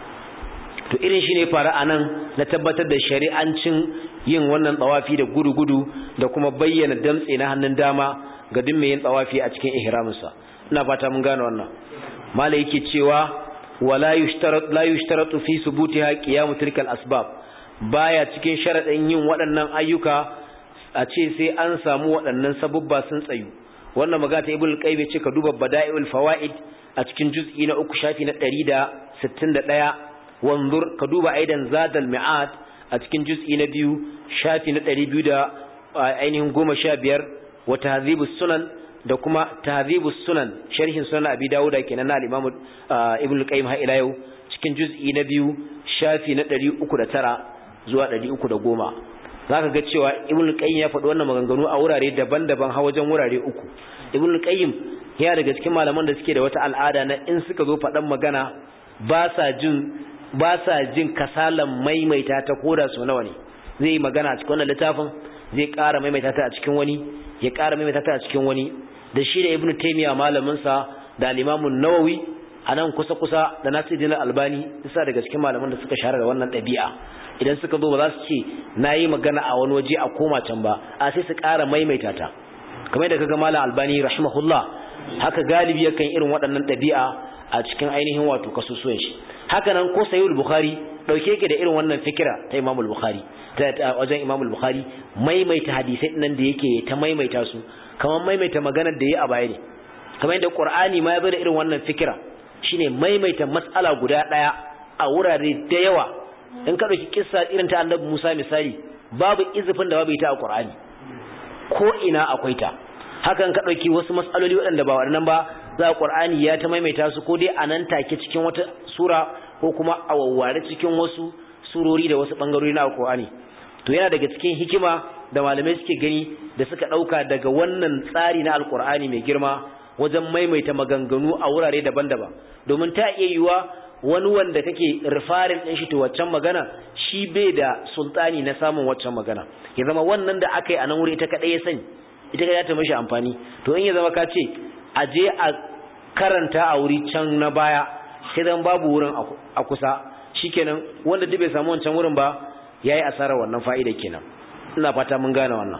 to irin shi ne fara anan na tabbatar da shari'ancin yin wannan tawafi da gudu-gudu da kuma bayyana damtse na hannun dama ga duk mai yin tawafi a cikin ihraminsa. ina fata mun gane wannan. mala yake cewa wala yushtarat la yushtaratu fi subutiha qiyam tilkal asbab, baya cikin sharadin yin waɗannan ayyuka a ce sai an samu waɗannan sabubba sun tsayu. wannan magana ta ibnu qayyim ya ce ka duba bada'iul fawaid a cikin juz'i na uku shafi na ɗari da sittin da ɗaya, wanzur ka duba aidan zadal mi'ad a cikin juz'i na biyu shafi na ɗari biyu da ainihin goma sha biyar, wa tahdhibus sunan da kuma tahdhibus sunan sharhin sunan abi dawuda kenan na al-imam ibnu qayyim ha ila yau cikin juz'i na biyu shafi na ɗari uku da tara zuwa ɗari uku da goma. zaka ga cewa ibnu qayyim ya faɗi wannan maganganu a wurare daban-daban ha wajen wurare uku. ibnu qayyim ya daga cikin malaman da suke da wata al'ada na in suka zo faɗan magana ba sa jin ba sa jin kasalan maimaita ta koda su nawa ne. zai yi magana a cikin wannan littafin, zai ƙara maimaita ta a cikin wani, ya ƙara maimaita ta a cikin wani. da shi da ibnu taymiya malamin sa da al-imam an-nawawi anan kusa kusa da nasiruddin al-albani isa daga cikin malaman da suka shahara da wannan ɗabi'a. idan suka zo ba za su ce nayi magana a wani waje a koma can ba, a sai su ƙara maimaita ta. kamar da kaga malam albani rahimahullah haka galibi yakan irin waɗannan ɗabi'a a cikin ainihin wato kasusuwan shi. haka nan ko sayyid bukhari dauke yake da irin wannan fikira ta imam al-bukhari ta wajen imam al-bukhari maimaita hadisai nan da yake ta maimaita su kamar maimaita maganar da yayi a baya ne. kamar yadda qur'ani ma ya bada irin wannan fikira, shine maimaita mas'ala guda daya a wurare da yawa. in ka dauki kissa irin ta annabi Musa misali, babu izifin da babu ita a qur'ani, ko ina akwai ta. hakan ka dauki wasu mas'aloli waɗanda ba waɗannan ba, za qur'ani ya ta maimaita su ko dai anan take cikin wata sura ko kuma a wawware cikin wasu surori da wasu bangarori na qur'ani. to yana daga cikin hikima da malamai suke gani da suka dauka daga wannan tsari na alqur'ani mai girma wajen maimaita maganganu a wurare daban-daban, domin ta iya yiwa wani wanda kake rifarin din shi to waccan magana shi bai da sultani na samun waccan magana, ya zama wannan da aka yi a nan wuri ita kadai ya sani, ita kadai ta mishi amfani. to in ya zama ka ce a je a karanta a wuri can na baya sai dan babu wurin a kusa, shikenan wanda duk bai samu wancan wurin ba yayi asarar wannan fa'ida kenan. ina fata mun gane wannan.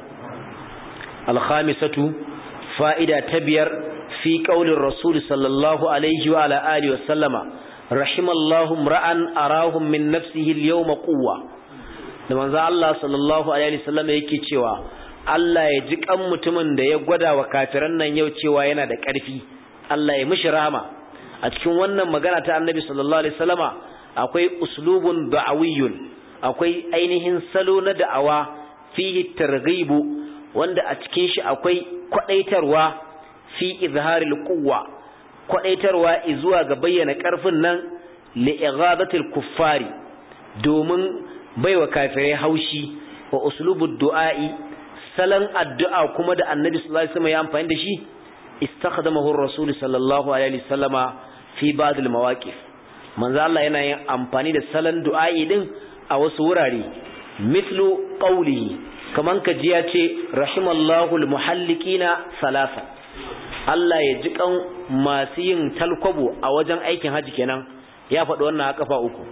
al-khamisatu fa'ida ta biyar fi qaulin rasul sallallahu alaihi wa ala alihi wa sallama rahimallahu ra'an arahum min nafsihi al-yawma quwwa. da manzo Allah sallallahu alaihi wa sallama yake cewa Allah ya ji kan mutumin da ya gwada wa kafiran nan yau cewa yana da ƙarfi, Allah ya mishi rahama. a cikin wannan magana ta annabi sallallahu alaihi wasallama akwai uslubun da'awiyyun, akwai ainihin salo na da'awa fihi targhibu, wanda a cikin shi akwai kwadaitarwa fi izharil quwwa, kwadaitarwa zuwa ga bayyana karfin nan li ighadatil kuffari, domin baiwa kafirai haushi. wa uslubud du'a'i, salan addu'a kuma da annabi sallallahu alaihi wasallam ya amfani da shi, istakhdamahu ar-rasul sallallahu alaihi wasallama fi ba'd al-mawaqif. manzo Allah yana yin amfani da salan du'a'i din a wasu wurare, mithlu qawlihi, kaman kaji ya ce rahimallahu al-muhallikina salasa, Allah ya ji kan masu yin talkwabo a wajen aikin haji kenan, ya faɗi wannan a kafa uku.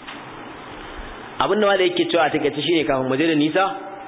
abinda wanda yake cewa a takeice shine kafin mu je da nisa,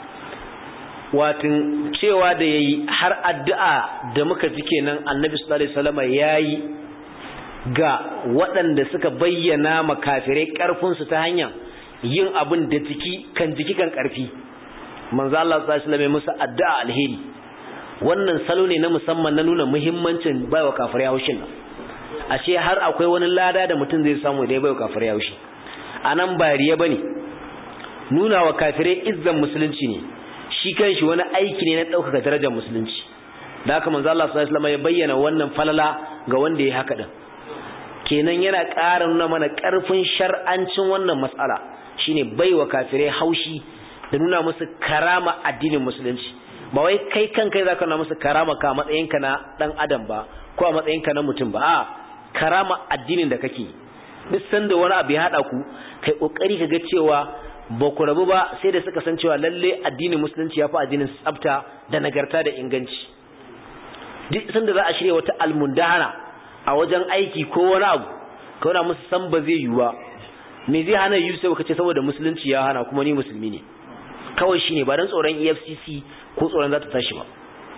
watin cewa da yayi har addu'a da muka ji kenan annabi sallallahu alaihi wasallam yayi ga waɗanda suka bayyana makafirai karfin su ta hanyar yin abin da jiki kan jiki kan karfi. manzo Allah sallallahu alaihi wasallam musu addu'a alheri. wannan salo ne na musamman na nuna muhimmancin baiwa kafirai haushin. ashe har akwai wani lada da mutum zai samu da ya baiwa kafirai haushi. anan ba riya bane, nuna wa kafirai izzan musulunci ne, shi kanshi wani aiki ne na ɗaukaka darajar musulunci. da haka manzo Allah sallallahu alaihi wasallam ya bayyana wannan falala ga wanda ya haka din. kenan yana ƙara nuna mana ƙarfin shar'ancin wannan mas'ala, shine baiwa kafirai haushi da nuna musu karama addinin musulunci. ba wai kai kanka zaka nuna musu karama ka matsayinka na dan adam ba, ko a matsayinka na mutum ba, a karama addinin da kake. duk sanda wani abu ya hada ku, kai kokari ka ga cewa ba ku rabu ba sai da suka san cewa lalle addinin musulunci ya fi addinin tsafta da nagarta da inganci. duk sanda za a shirya wata almundahana a wajen aiki ko wani abu, ka wana musu san ba zai yiwu ba, me zai hana yi sai ka ce saboda musulunci ya hana kuma ni musulmi ne kawai shine ba dan tsoron E F C C ko tsoron za ta tashi ba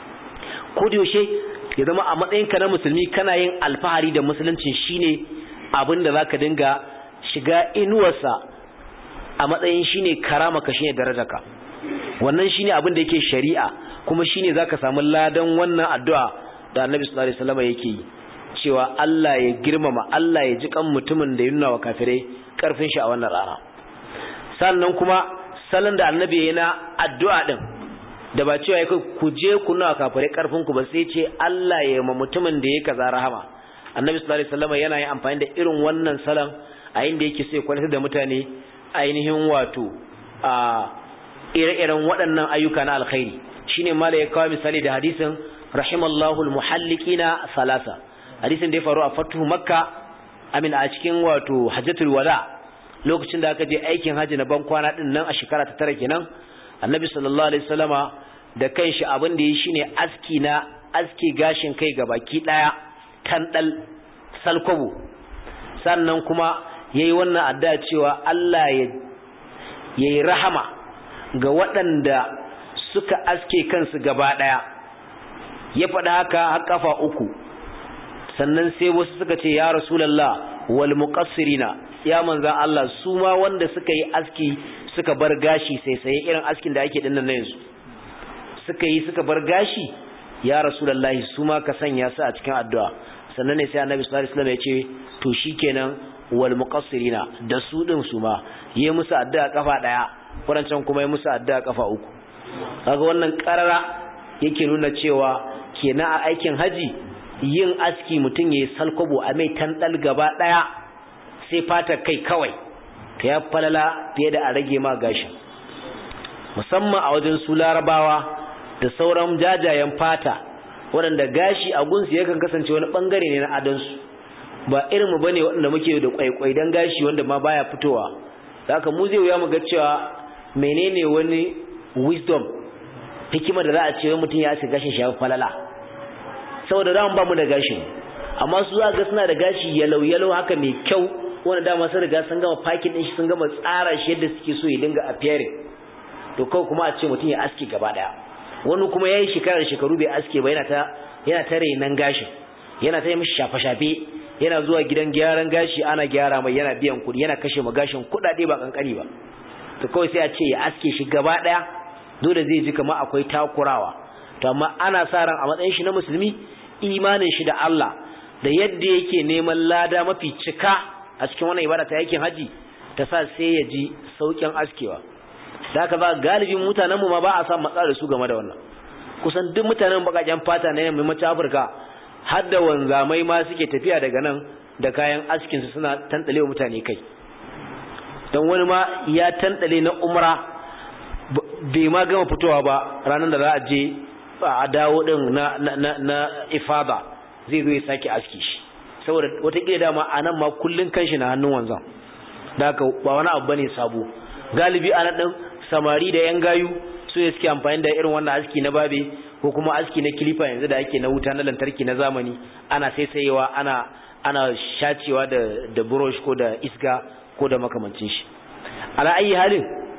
ko da yaushe ya zama a matsayin ka na musulmi kana yin alfahari da musulunci shine abin da zaka dinga shiga inuwarsa a matsayin shine karama ka shine darajarka wannan shine abin da yake shari'a kuma shine zaka samu ladan wannan addu'a da Annabi sallallahu alaihi wasallam yake yi cewa Allah ya girmama Allah ya ji kan mutumin da ya nuna wa kafirai karfin shi a wannan rana sannan kuma salon da Annabi yana addu'a din da ba cewa yake ku je ku nuna kafirai karfin ku ba sai ce Allah ya yi mutumin da yake kaza rahama Annabi sallallahu alaihi wasallam yana yin amfani da irin wannan salon a inda yake sai kwantar da mutane ainihin wato a ire-iren waɗannan ayyuka na alkhairi shine mala ya kawo misali da hadisin rahimallahu almuhallikina salasa hadisin da ya faru a fatuhu makka amin a cikin wato hajjatul wada lokacin da aka je aikin haji na ban kwana din nan a shekara ta tara kenan annabi sallallahu alaihi wasallama da kanshi abin da yi shine aski na aski gashin kai gabaki daya tandal salkwabo sannan kuma yayi wannan addu'a cewa Allah ya yayi rahama ga waɗanda suka aske kansu gaba daya ya faɗa haka har kafa uku sannan sai wasu suka ce ya rasulullah wal muqassirina ya manzo Allah su ma wanda suka yi aski suka bar gashi sai sai irin askin da ake dinnan yanzu suka yi suka bar gashi ya rasulullah su ma ka sanya su a cikin addu'a sannan ne sai annabi sallallahu alaihi wasallam ya ce to shikenan wal muqassirina da su din su ma yi musu addu'a kafa daya kurancan kuma yi musu addu'a kafa uku kaga wannan karara yake nuna cewa kenan a aikin haji yin aski mutum yayi salkobo a mai tandal gaba daya sai fatar kai kawai to ya falala fiye da a rage ma gashin musamman a wajen su larabawa da sauran jajayen fata waɗanda gashi a gunsu yakan kasance wani bangare ne na adansu ba irin mu bane waɗanda muke da kwaikwai dan gashi wanda ma baya fitowa haka mu zai wuya mu ga cewa menene wani wisdom hikima da za a ce mutum ya aske gashin shi ya falala saboda da ba mu da gashin amma su za ga suna da gashi yalau yalau haka mai kyau wanda dama sun riga sun gama packing din shi sun gama tsara shi yadda suke so ya dinga appearing to kawai kuma a ce mutum ya aske gaba daya wani kuma yayi shekara da shekaru bai aske ba yana ta yana ta renan gashin yana ta yi mishi shafe shafe yana zuwa gidan gyaran gashi ana gyara mai yana biyan kuɗi yana kashe ma gashin kuɗaɗe ba kankani ba to kawai sai a ce ya aske shi gaba daya dole zai ji kamar akwai takurawa to amma ana sa ran a matsayin shi na musulmi imanin shi da Allah da yadda yake neman lada mafi cika a cikin wannan ibada ta yakin haji ta sa sai ya ji saukin askewa da haka ba galibin mutanen mu ma ba a sa matsala da su game da wannan kusan duk mutanen bakaken fata na yammacin Afirka har da wanzamai ma suke tafiya daga nan da kayan askin su suna tantale wa mutane kai dan wani ma ya tantale na umra bai ma gama fitowa ba ranar da za a je a dawo din na na na ifada zai zo ya sake aski shi saboda wata kila dama anan ma kullun kanshi na hannun wanzan da haka ba wani abu bane sabo galibi anan din samari da yan gayu su ne suke amfani da irin wannan aski na babe ko kuma aski na kilifa yanzu da ake na wuta na lantarki na zamani ana saisayewa ana ana shacewa da da brush ko da iska ko da makamancin shi ala ayi halin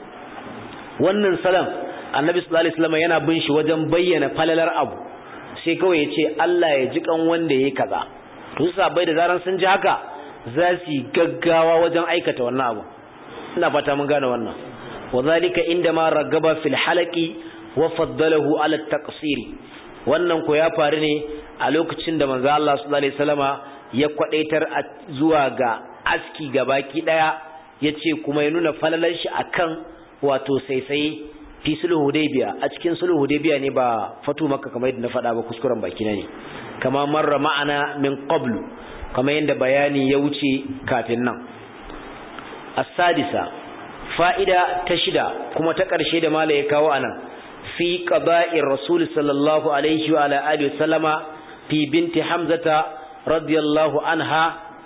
wannan salam annabi sallallahu alaihi wasallam yana bin shi wajen bayyana falalar abu sai kawai ya ce Allah ya ji kan wanda yayi kaza to sabai da zaran sun ji haka za su gaggawa wajen aikata wannan abu ina fata mun gane wannan wazalika indama ragaba fil halaqi wa faddalahu ala at-taqsiri wannan ko ya faru ne a lokacin da manzo Allah sallallahu alaihi wasallama ya kwadaitar zuwa ga aski gabaki daya yace kuma ya nuna falalar shi akan wato saisaye fi sulhu hudaybiya a cikin sulhu hudaybiya ne ba fatu makka kamar yadda na faɗa ba kuskuren baki ne kama marra ma'ana min qablu kamar yadda bayani ya wuce kafin nan as-sadisa fa'ida ta shida kuma ta ƙarshe da mala ya kawo anan fi qada'ir rasul sallallahu alaihi wa ala alihi wasallama fi binti hamzata radiyallahu anha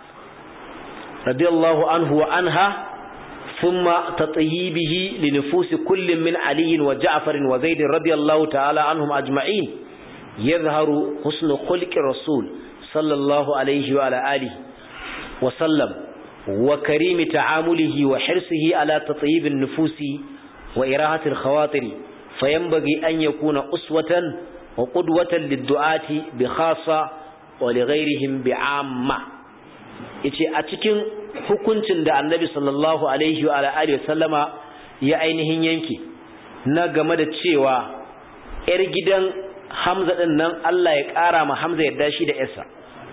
radiyallahu anhu wa anha ثم تطييبه لنفوس كل من علي وجعفر وزيد رضي الله تعالى عنهم أجمعين يظهر حسن خلق الرسول صلى الله عليه وعلى آله وسلم wa karimi ta'amulihi wa hirsihi ala tatyib an-nufusi wa irahat al-khawatir fayanbaghi an yakuna uswatan wa qudwatan lid-du'ati bi khassa wa li ghayrihim bi 'amma. yace a cikin hukuncin da Annabi sallallahu alaihi wa alihi wasallama ya ainihin yanke na game da cewa yar gidan Hamza din nan Allah ya ƙara ma Hamza yadda shi da yarsa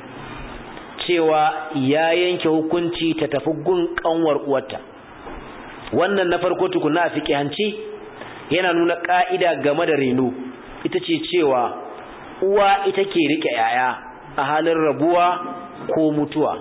cewa ya yanke hukunci ta tafi gun kanwar uwarta. Wannan na farko tukuna a fiqhanci yana nuna ka'ida game da reno, ita ce cewa uwa ita ke rike yaya a halin rabuwa ko mutuwa,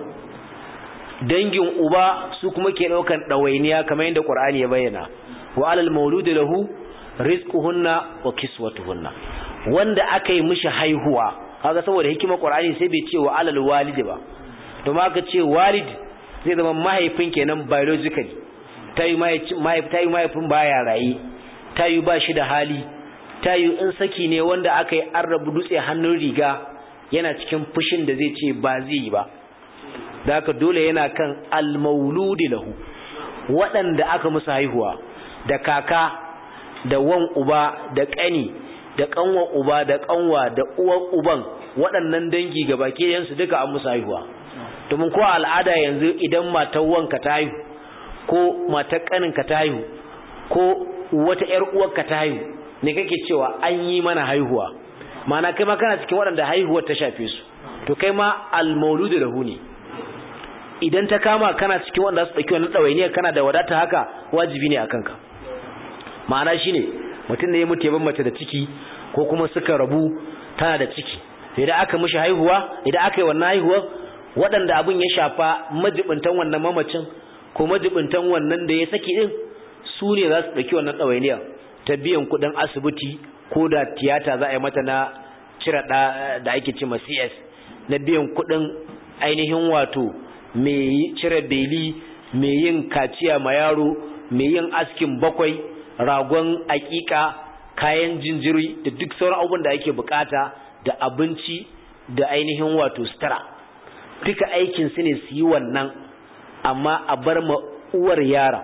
dangin uba su kuma ke daukan dawainiya kamar yadda Qur'ani ya bayyana, wa alal mauludi lahu rizquhunna wa kiswatuhunna. Wanda aka yi mishi haihuwa kaga saboda hikimar Qur'ani sai bai ce wa alal walidi ba, to ma aka ce walid zai zama mahaifin kenan biologically, tayi mahaifin tayi mahaifin baya rayi, tayi ba shi da hali, tayi in saki ne wanda aka yi arrabu dutse hannun riga yana cikin fushin da zai ce ba zai yi ba, da haka dole yana kan al mauludi lahu, waɗanda aka musu haihuwa da kaka da wan uba da ƙani da kanwa uba da kanwa da uwan uban, waɗannan dangi gabake yansu duka an musu haihuwa. Domin ko al'ada yanzu idan matar wanka ta haihu ko matar kaninka ta haihu ko wata ƴar uwarka ta haihu ne kake cewa an yi mana haihuwa, ma'ana kai ma kana cikin waɗanda haihuwar ta shafe su, to kai ma al-mauludu lahu ne. Idan ta kama kana cikin wanda su dauki wannan dawainiya kana da wadata haka wajibi ne akan ka. Ma'ana shine mutum ne ya mutu ya bar mace da ciki ko kuma suka rabu tana da ciki, idan aka mishi haihuwa, idan aka yi wannan haihuwa waɗanda abin ya shafa majibintan wannan mamacin ko majibintan wannan da ya saki din su ne za su ɗauki wannan ɗawainiya ta biyan kuɗin asibiti ko da tiyata za a yi mata na cire ɗa da ake ce ma C S, na biyan kuɗin ainihin wato mai cire beli, mai yin kaciya ma yaro, mai yin askin bakwai, ragon aƙiƙa, kayan jinjiri da duk sauran abubuwan da ake bukata da abinci da ainihin wato sutura. Duka aikin su ne su yi wannan, amma a bar ma uwar yara,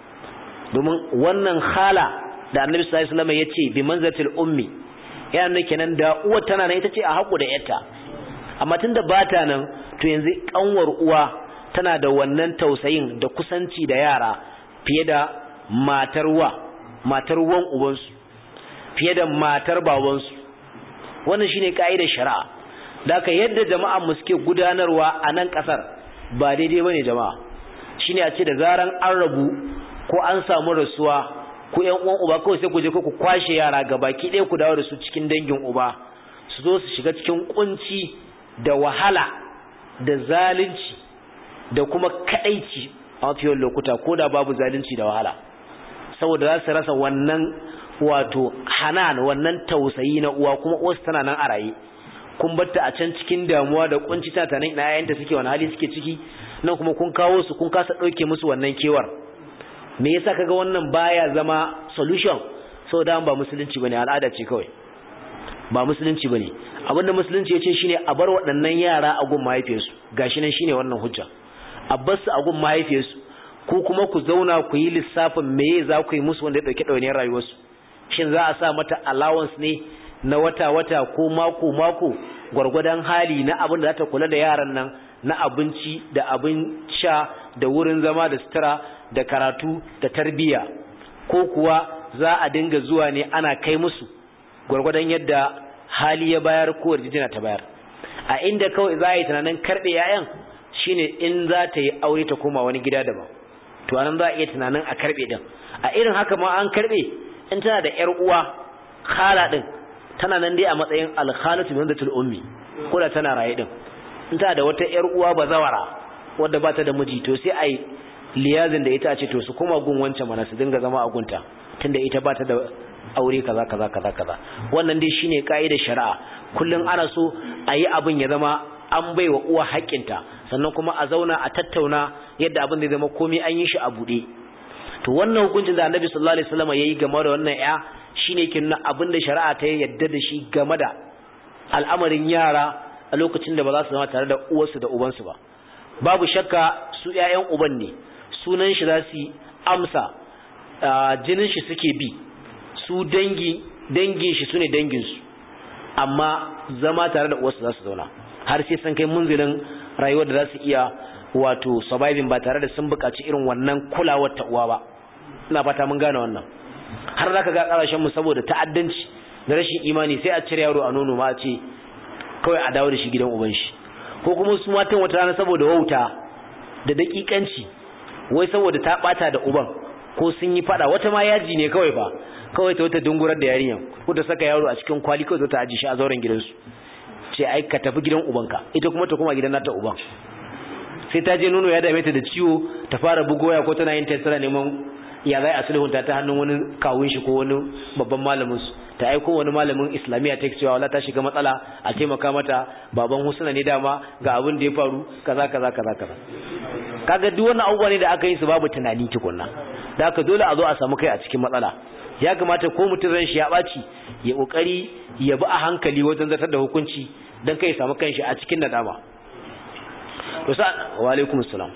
domin wannan hala da Annabi sallallahu alaihi wasallam ya ce bi manzatil ummi yana nuna kenan da uwar tana nan ita ce a haƙu da yarta, amma tunda ba ta nan to yanzu kanwar uwa tana da wannan tausayin da kusanci da yara fiye da matar wa matar wan ubansu, fiye da matar babansu. Wannan shine kaidar shari'a. Da haka yadda jama'a mu suke gudanarwa a nan kasar ba daidai bane jama'a. Shine a ce da zaran an rabu ko an samu rasuwa ko ƴan uwan uba kawai sai ku je ku kwashe yara gabaki ɗaya ku dawo da su cikin dangin uba, su zo su shiga cikin kunci da wahala da zalunci da kuma kadaici a mafiyar lokuta, ko da babu zalunci da wahala, saboda za su rasa wannan wato hanan, wannan tausayi na uwa, kuma uwarsu tana nan a raye, kun batta a can cikin damuwa da kunci ta tanan ina yayanta suke wani hali suke ciki, nan kuma kun kawo su kun kasa dauke musu wannan kewar. Me yasa kaga wannan baya zama solution? Saboda ba musulunci bane, al'ada ce kawai, ba musulunci bane. Abinda musulunci yace shine a bar waɗannan yara a gun mahaifiyarsu, gashi nan shine wannan hujja, a bar su a gun mahaifiyarsu, ko kuma ku zauna ku yi lissafin meye za ku yi musu wanda ya dauke dauniyar rayuwarsu. Shin za a sa mata allowance ne na wata-wata ko mako-mako gwargwadon hali na abin da za ta kula da yaran nan, na abinci da abin sha da wurin zama da sutura da karatu da tarbiyya, ko kuwa za a dinga zuwa ne ana kai musu gwargwadon yadda hali ya bayar ko yarjejina ta bayar? A inda kawai za a yi tunanin karɓe yayan shine in za ta yi aure ta koma wani gida daban, to anan za a iya tunanin a karɓe din. A irin haka ma an karɓe in tana da ƴar uwa khala din, tana nan dai a matsayin al-khalatu min datul ummi, ko da tana raye din. In tana da wata ƴar uwa bazawara wadda ba ta da miji, to sai ai liyazin da ita a ce to su koma gun wancan mana su dinga zama a gunta tunda ita ba ta da aure kaza kaza kaza kaza. Wannan dai shine kaidar shari'a. Kullun ana so a yi abin ya zama an baiwa uwa haƙƙinta, sannan kuma a zauna a tattauna yadda abin zai zama komai an yi shi a buɗe. To wannan hukuncin da Annabi sallallahu alaihi wasallam yayi game da wannan ya shine yake nuna abin da shari'a ta yadda da shi game da al'amarin yara a lokacin da ba za su zama tare da uwarsu da ubansu ba. Babu shakka su ƴaƴan uban ne sunan shi za su amsa jinin shi suke bi su dangi dangin shi sune dangin su amma zama tare da uwarsu za su zauna har sai sun kai munzilin rayuwar da za su iya wato surviving ba tare da sun buƙaci irin wannan kulawar ta uwa ba ina fata mun gane wannan har zaka ga ƙarashen mu saboda ta'addanci da rashin imani sai a cire yaro a nono ma a ce kawai a dawo da shi gidan uban shi ko kuma su matan wata rana saboda wauta da dakikanci wai saboda ta bata da uban ko sun yi fada wata ma yaji ne kawai fa kawai ta wata dungurar da yarinya ko ta saka yaro a cikin kwali kawai ta aje shi a zauren gidansu ce ai ka tafi gidan ubanka ita kuma ta koma gidan nata uban sai ta je nono ya dame ta da ciwo ta fara bugoya ko tana yin testara neman ya zai a sulhunta ta hannun wani kawun shi ko wani babban malamin su ta aiko wani malamin islamiyya ta cewa wala ta shiga matsala a taimaka mata baban Husna ne dama ga abin da ya faru kaza kaza kaza kaza kaga duk wannan abubuwa ne da aka yi su babu tunani tukunna da haka dole a zo a samu kai a cikin matsala ya kamata ko mutum ran shi ya baci ya kokari ya bi a hankali wajen zartar da hukunci dan kai ya samu kanshi a cikin nadama to sa wa alaikumus salam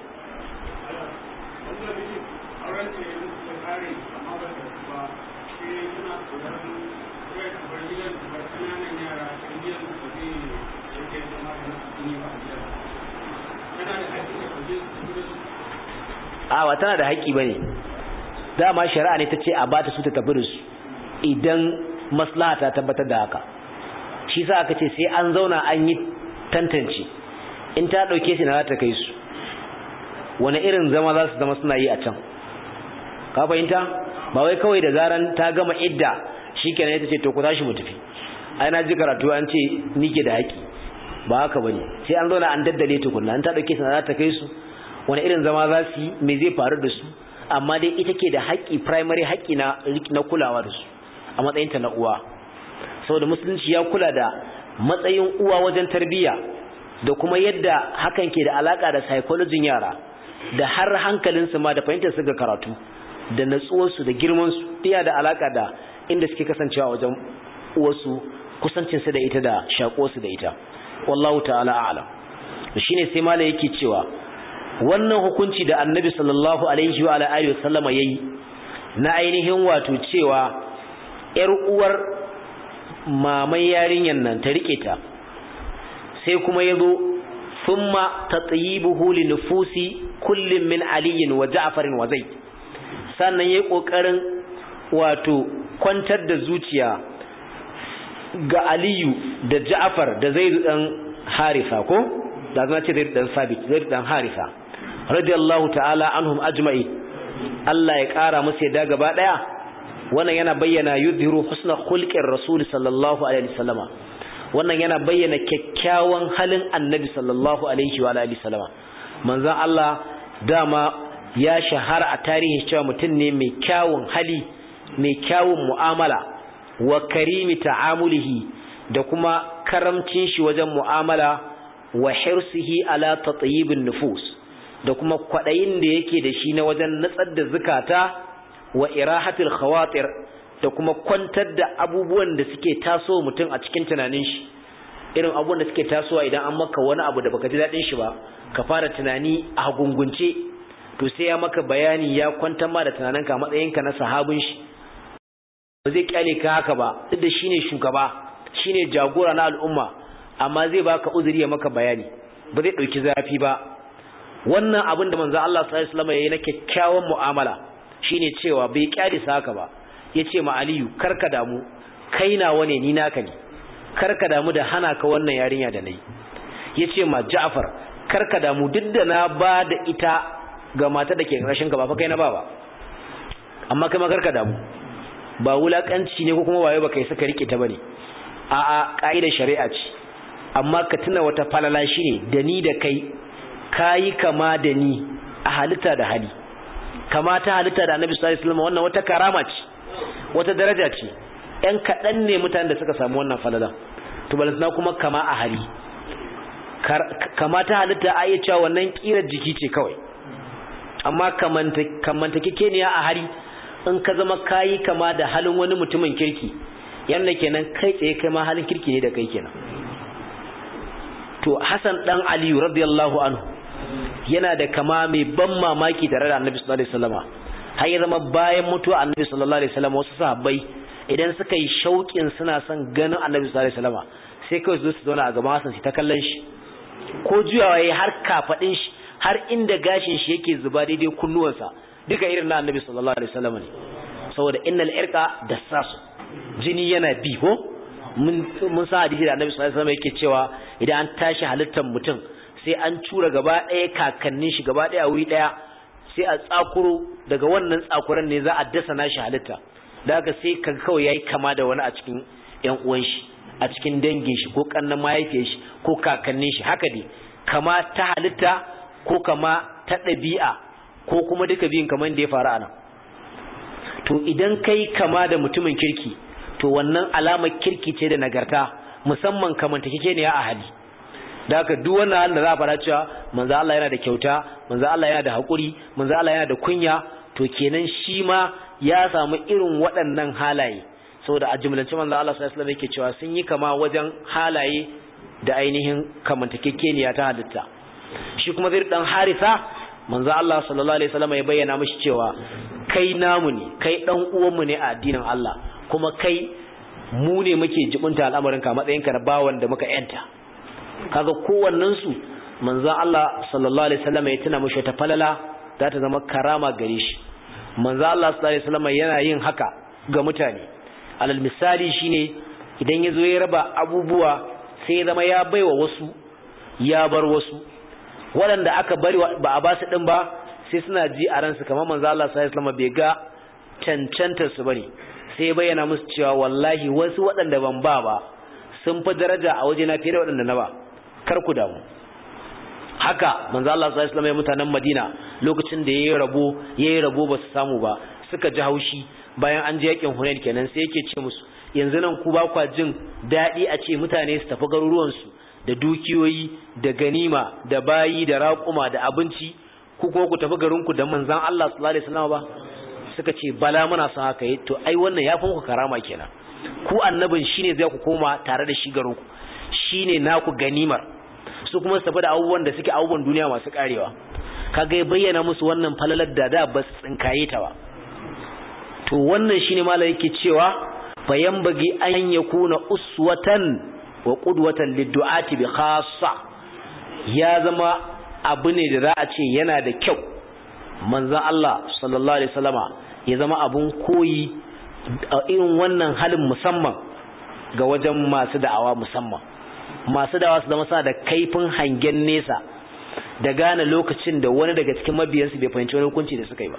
a wa tana da haƙƙi bane dama shari'a ne tace a bata su ta tafi da su idan maslaha ta tabbatar da haka shi sa aka ce sai an zauna an yi tantance in ta dauke shi na za ta kai su wani irin zama za su zama suna yi a can ka fahimta ba wai kawai da zaran ta gama idda shikenan ita ce to ku tashi mu tafi ai na ji karatu an ce nike da haƙƙi ba haka bane sai an zauna an daddale tukunna an ta dauke shi na za ta kai su wani irin zama za su yi me zai faru da su amma dai ita ke da haƙƙi primary haƙƙi na na kulawa da su a matsayinta na uwa saboda musulunci ya kula da matsayin uwa wajen tarbiyya da kuma yadda hakan ke da alaka da psychology yara da har hankalinsu ma da fahimtar su ga karatu da natsuwarsu da girmansu iya da alaka da inda suke kasancewa wajen uwarsu kusancinsu da ita da shaƙosu da ita wallahu ta'ala a'lam shine sai malai yake cewa wannan hukunci da annabi sallallahu alaihi wa alihi wasallama yayi na ainihin wato cewa yar uwar maman yarinyan nan ta rike ta sai kuma yazo thumma tatyibuhu li nufusi kullin min ali wa ja'far wa zaid sannan yayi kokarin wato kwantar da zuciya ga aliyu da ja'far da zaid dan harisa ko da zan ce zaid dan sabit zaid dan harisa radiyallahu ta'ala anhum ajma'i Allah ya kara musu yadda gaba daya wannan yana bayyana yudhiru husna khulqir rasul sallallahu alaihi wasallama wannan yana bayyana kyakkyawan halin annabi sallallahu alaihi wa alihi wasallama manzon Allah dama ya shahara a tarihi cewa mutum ne mai kyawun hali mai kyawun mu'amala wa karimi ta'amulihi da kuma karamcin shi wajen mu'amala wa hirsihi ala tatyibin nufus da kuma kwadayin da yake da shi na wajen natsar da zakata wa irahatul khawatir da kuma kwantar da abubuwan da suke taso mutum a cikin tunanin shi irin abubuwan da suke tasowa idan an maka wani abu da baka ji dadin shi ba ka fara tunani a gungunce to sai ya maka bayani ya kwantar ma da tunaninka matsayinka na sahabin shi ba zai kyale ka haka ba duk da shine shugaba shine jagora na al'umma amma zai baka uzuri ya maka bayani ba zai dauki zafi ba wannan abin da manzo Allah sallallahu alaihi wasallam yayi na kyakkyawan mu'amala shine cewa bai kyale saka ba yace ma Aliyu karka damu kai nawa ne ni naka ne karka damu da hana ka wannan yarinya da nayi yace ma Ja'far karka damu duk da na ba da ita ga mata da ke rashin ka ba fa kai na ba ba amma kai ma karka damu ba wulakanci ne ko kuma waye baka yi saka rike ta bane a a kaidar shari'a ce amma ka tuna wata falala shine da ni da kai kai kama da ni a halitta da hali kama ta halitta da Annabi sallallahu alaihi wasallam wannan wata karama ce wata daraja ce ɗan kaɗan ne mutanen da suka samu wannan falala to balantana kuma kama a hali kama ta halitta a iya cewa wannan kirar jiki ce kawai amma kamanta kamanta kikeniya a hali in ka zama kayi kama da halin wani mutumin kirki yanda kenan kai tsaye kai ma halin kirki ne da kai kenan to Hassan dan Ali radiyallahu anhu yana da kama mai ban mamaki tare da Annabi sallallahu alaihi wasallama har ya zama bayan mutuwa Annabi sallallahu alaihi wasallama wasu sahabbai idan suka yi shauƙin suna son ganin Annabi sallallahu alaihi wasallama sai kawai su su zauna a gaban Hassan su ta kallon shi ko juyawa yayi har kafadin shi har inda gashin shi yake zuba daidai kunnuwansa duka irin na Annabi sallallahu alaihi wasallama ne saboda innal irqa dassasu jini yana bi ko mun mun sa hadisi da Annabi sallallahu alaihi wasallama yake cewa idan an tashi halittar mutum sai an cura gaba ɗaya kakannin shi gaba ɗaya a wuri ɗaya sai a tsakuro daga wannan tsakuran ne za a dasa nashi halitta da haka sai kaga kawai yayi kama da wani a cikin ƴan uwan shi a cikin dangin shi ko kannan mahaifiyar shi ko kakannin shi haka dai kama ta halitta ko kama ta ɗabi'a ko kuma duka biyun kamar da ya faru a nan to idan kai kama da mutumin kirki to wannan alamar kirki ce da nagarta musamman kamantakeke ne a hali da haka duk wannan halin da za a fara cewa manzo Allah yana da kyauta manzo Allah yana da hakuri manzo Allah yana da kunya to kenan shi ma ya samu irin waɗannan halaye saboda a jumlance manzo Allah sallallahu alaihi wasallam yake cewa sun yi kama wajen halaye da ainihin kamantakekeniya ta halitta shi kuma zai dan harisa manzo Allah sallallahu alaihi wasallam ya bayyana mishi cewa kai namu ne kai dan uwanmu ne a addinin Allah kuma kai mu ne muke jibunta al'amarin ka matsayinka na bawan da muka yanta kaga kowannen su manzo Allah sallallahu alaihi wasallam ya tuna mishi ta falala za ta zama karama gare shi manzo Allah sallallahu alaihi wasallam yana yin haka ga mutane alal misali shine idan yazo ya raba abubuwa sai ya zama ya baiwa wasu ya bar wasu waɗanda aka bari ba a basu din ba sai suna ji a ransu kamar manzo Allah sallallahu alaihi wasallam bai ga cancantar su bane sai ya bayyana musu cewa wallahi wasu waɗanda ban ba ba sun fi daraja a waje na fiye da waɗanda na ba kar ku damu haka manzo Allah sallallahu alaihi wasallam ya mutanen Madina lokacin da yayi rabo yayi rabo ba su samu ba suka ji haushi bayan an je yakin Hunain kenan sai yake ce musu yanzu nan ku ba kwa jin dadi a ce mutane su tafi garuruwan su da dukiyoyi da ganima da bayi da raƙuma da abinci ku ko ku tafi garin ku da manzon Allah sallallahu alaihi wasallam ba suka ce bala muna son haka yi to ai wannan yafi muku karama kenan ku annabin shine zai ku koma tare da shi garin ku shine naku ganimar su kuma su tafi da abubuwan da suke abubuwan duniya masu karewa kaga ya bayyana musu wannan falalar da da ba su tsinkaye ta ba to wannan shine malai yake cewa fayan bagi an yakuna uswatan wa qudwatan lid-du'ati bi khassa ya zama abu ne da za a ce yana da kyau manzon Allah sallallahu alaihi wasallama ya zama abun koyi a irin wannan halin musamman ga wajen masu da'awa musamman masu da'awa su zama sa da kaifin hangen nesa da gane lokacin da wani daga cikin mabiyansu bai fahimci wani hukunci da suka yi ba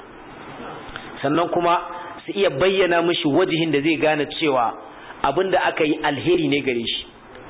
sannan kuma su iya bayyana mishi wajihin da zai gane cewa abin da aka yi alheri ne gare shi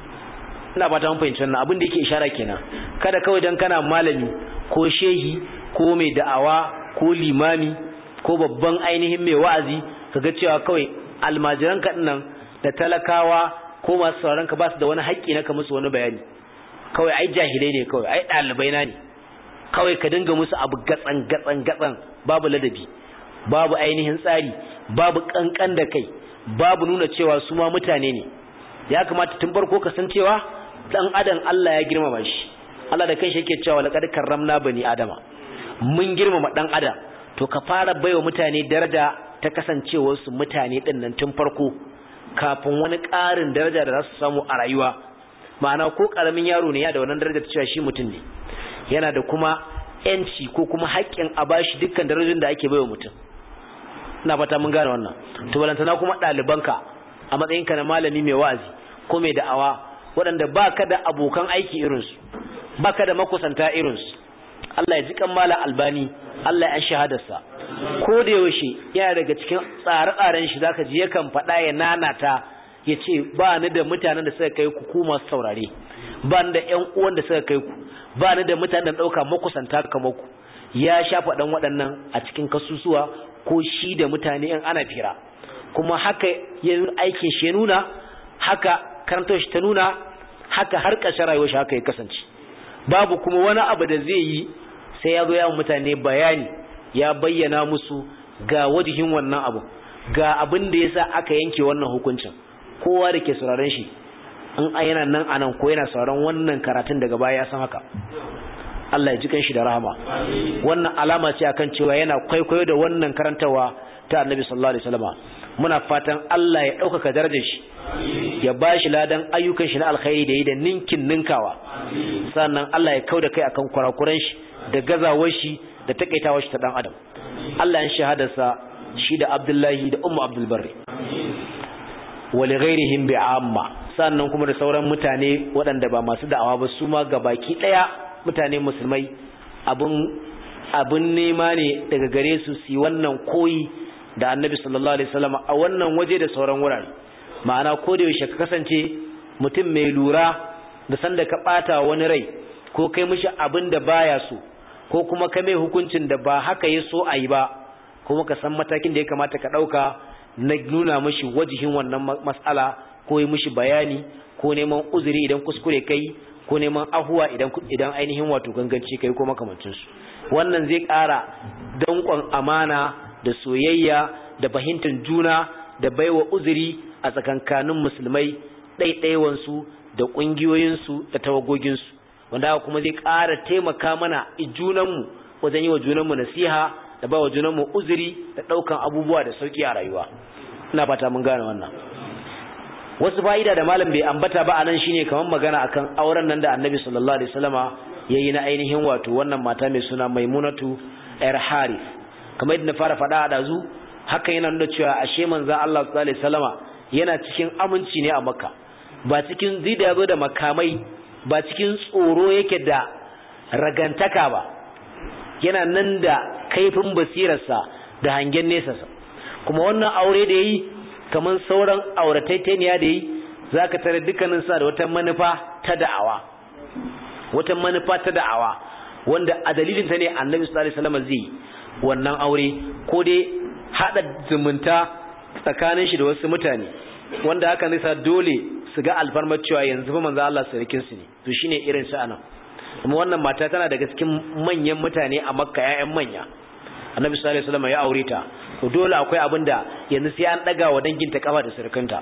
ina fata mun fahimci wannan abin da yake ishara kenan kada kawai dan kana malami ko shehi ko mai da'awa ko limami ko babban ainihin mai wa'azi kaga cewa kawai almajiran ka dinnan da talakawa ko masu sauran ka ba su da wani haƙƙi na ka musu wani bayani kawai ai jahilai ne kawai ai ɗalibai na ne kawai ka dinga musu abu gatsan gatsan gatsan babu ladabi babu ainihin tsari babu kankan da kai babu nuna cewa su ma mutane ne ya kamata tun farko ka san cewa dan adam Allah ya girmama shi Allah da kanshi yake cewa laqad karramna bani adama mun girmama dan adam to ka fara baiwa mutane daraja ta kasancewar su mutane din nan tun farko kafin wani ƙarin daraja da za su samu a rayuwa ma'ana ko karamin yaro ne ya da wannan darajar cewa shi mutum ne yana da kuma yanci ko kuma haƙƙin a bashi dukkan darajojin da ake baiwa mutum ina fata mun gane wannan to balantana kuma ɗalibanka a matsayinka na malami mai wa'azi ko mai da'awa waɗanda baka da abokan aiki irinsu baka da makusanta irinsu Allah ya ji kan mala albani Allah ya shahadarsa ko da yaushe yana daga cikin tsare-tsaren shi zaka ji yakan faɗa ya nanata ya ce ba ni da mutanen da suka kai ku ku masu saurare ba ni da ƴan uwan da suka kai ku ba ni da mutanen da ɗauka makusanta kamar ku ya sha faɗan waɗannan a cikin kasusuwa ko shi da mutane in ana fira kuma haka yin aikin shi nuna haka karantar shi ta nuna haka har ƙarshen rayuwar shi haka ya kasance babu kuma wani abu da zai yi sai ya zo ya mutane bayani ya bayyana musu ga wajihin wannan abu ga abin da yasa aka yanke wannan hukuncin kowa da ke sauraron shi in yana nan anan ko yana sauraron wannan karatun daga baya ya san haka Allah ya ji kanshi da rahama wannan alama ce akan cewa yana kwaikwayo da wannan karantawa ta Annabi sallallahu alaihi wasallam muna fatan Allah ya dauka darajar shi ya bashi ladan ayyukan shi na alkhairi da yi da ninkin ninkawa sannan Allah ya kauda kai akan kurakuran shi da gazawar shi da takaitawar shi ta dan adam Allah ya shahadarsa shi da Abdullahi da Ummu Abdul Barri wa li ghairihim bi'amma sannan kuma da sauran mutane waɗanda ba masu da'awa ba su ma gabaki daya mutane musulmai abun abun nema ne daga gare su su wannan koyi da Annabi sallallahu alaihi wasallam a wannan waje da sauran wurare ma'ana ko da yaushe ka kasance mutum mai lura da sanda ka bata wani rai ko kai mishi abin da baya so ko kuma ka mai hukuncin da ba haka ya so ayi ba kuma ka san matakin da ya kamata ka dauka na nuna mishi wajihin wannan mas'ala ko yi mishi bayani ko neman uzuri idan kuskure kai ko neman ahuwa idan idan ainihin wato ganganci kai ko makamancin su wannan zai ƙara dankon amana da soyayya da fahimtar juna da baiwa uzuri a tsakankanin musulmai ɗaiɗaiwan su da ƙungiyoyin su da tawagogin su wanda kuma zai ƙara taimaka mana junanmu wajen yi wa junanmu nasiha da ba wa junanmu uzuri da ɗaukan abubuwa da sauki a rayuwa ina fata mun gane wannan wasu fa'ida da malam bai ambata ba anan shine kamar magana akan auren nan da Annabi sallallahu alaihi wasallama yayi na ainihin wato wannan mata mai suna Maimunatu yar Harith kamar yadda na fara faɗa a dazu haka yana nuna cewa ashe manzon Allah sallallahu alaihi wasallama yana cikin aminci ne a Makka ba cikin zida zo da makamai ba cikin tsoro yake da ragantaka ba yana nan da kaifin basirarsa da hangen nesa kuma wannan aure da yi kamar sauran aurataitaniya da yi zaka tare dukkanin sa da wata manufa ta da'awa wata manufa ta da'awa wanda a dalilin ta ne Annabi sallallahu alaihi wasallam zai wannan aure ko dai hada zumunta tsakanin shi da wasu mutane wanda haka ne sa dole su ga alfarmar cewa yanzu fa manzo Allah sarkin su ne to shine irin sa anan kuma wannan mata tana daga cikin manyan mutane a Makka ƴaƴan manya Annabi sallallahu alaihi wasallam ya aure ta to dole akwai abinda yanzu sai an daga wa danginta kafa da surkanta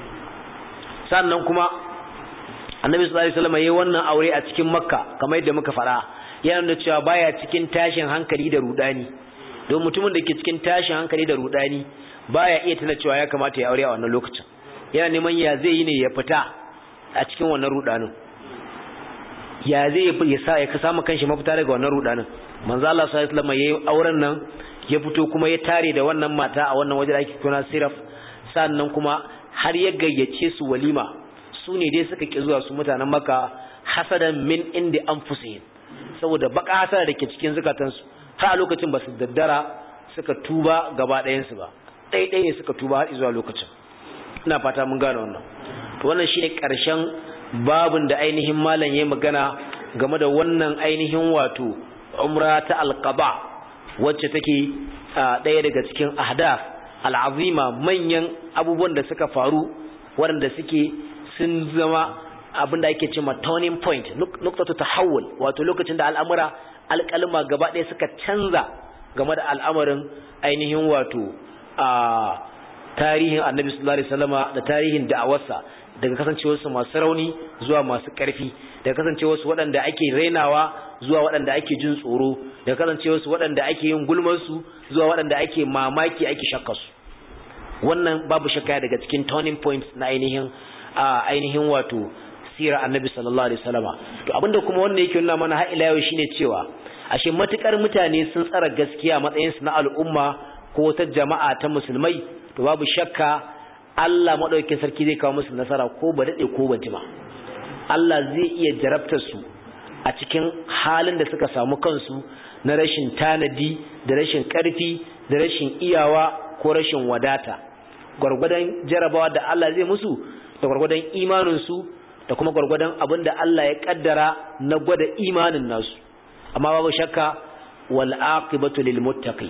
sannan kuma Annabi sallallahu alaihi wasallam yayi wannan aure a cikin Makka kamar yadda muka fara yana nuna cewa baya cikin tashin hankali da rudani don mutumin da ke cikin tashin hankali da rudani baya iya tana cewa ya kamata ya aure a wannan lokacin yana neman ya zai yi ne ya fita a cikin wannan rudanin ya zai ya sa ya samu kanshi mafita daga wannan rudanin manzo Allah sallallahu alaihi wasallam yayi auren nan ya fito kuma ya tare da wannan mata a wannan waje da ake kira Siraf sannan kuma har ya gayyace su walima su ne dai suka ki zuwa su mutanen Makka hasadan min indi anfusihim saboda baka hasara da ke cikin zakatansu har a lokacin ba su daddara suka tuba gaba ɗayan su ba ɗaiɗai ne suka tuba har zuwa lokacin ina fata mun gane wannan to wannan shine ƙarshen babin da ainihin malam yayi magana game da wannan ainihin wato umra ta alqaba wacce take ɗaya daga cikin ahdaf al'azima manyan abubuwan da suka faru waɗanda suke sun zama abin da ake cewa turning point nuqtatu tahawul wato lokacin da al'amura alƙalma gaba ɗaya suka canza game da al'amarin ainihin wato a tarihin Annabi sallallahu alaihi wasallama da tarihin da'awarsa daga kasancewarsu masu rauni zuwa masu ƙarfi daga kasancewarsu waɗanda ake rainawa zuwa waɗanda ake jin tsoro daga kasancewarsu waɗanda ake yin gulmansu zuwa waɗanda ake mamaki ake shakkarsu wannan babu shakka daga cikin turning points na ainihin a ainihin wato sirar Annabi sallallahu alaihi wasallama to abinda kuma wannan yake nuna mana har ila yau shine cewa ashe matukar mutane sun tsara gaskiya matsayin su na al'umma ko ta jama'a ta musulmai to babu shakka Allah madaukakin sarki zai kawo musu nasara ko ba dade ko ba jima Allah zai iya jarabtar su a cikin halin da suka samu kansu na rashin tanadi da rashin karfi da rashin iyawa ko rashin wadata gurgurdan jarabawa da Allah zai musu da gurgurdan imanin su da kuma gurgurdan abinda Allah ya kaddara na gwada imanin nasu amma babu shakka wal aqibatu lil muttaqi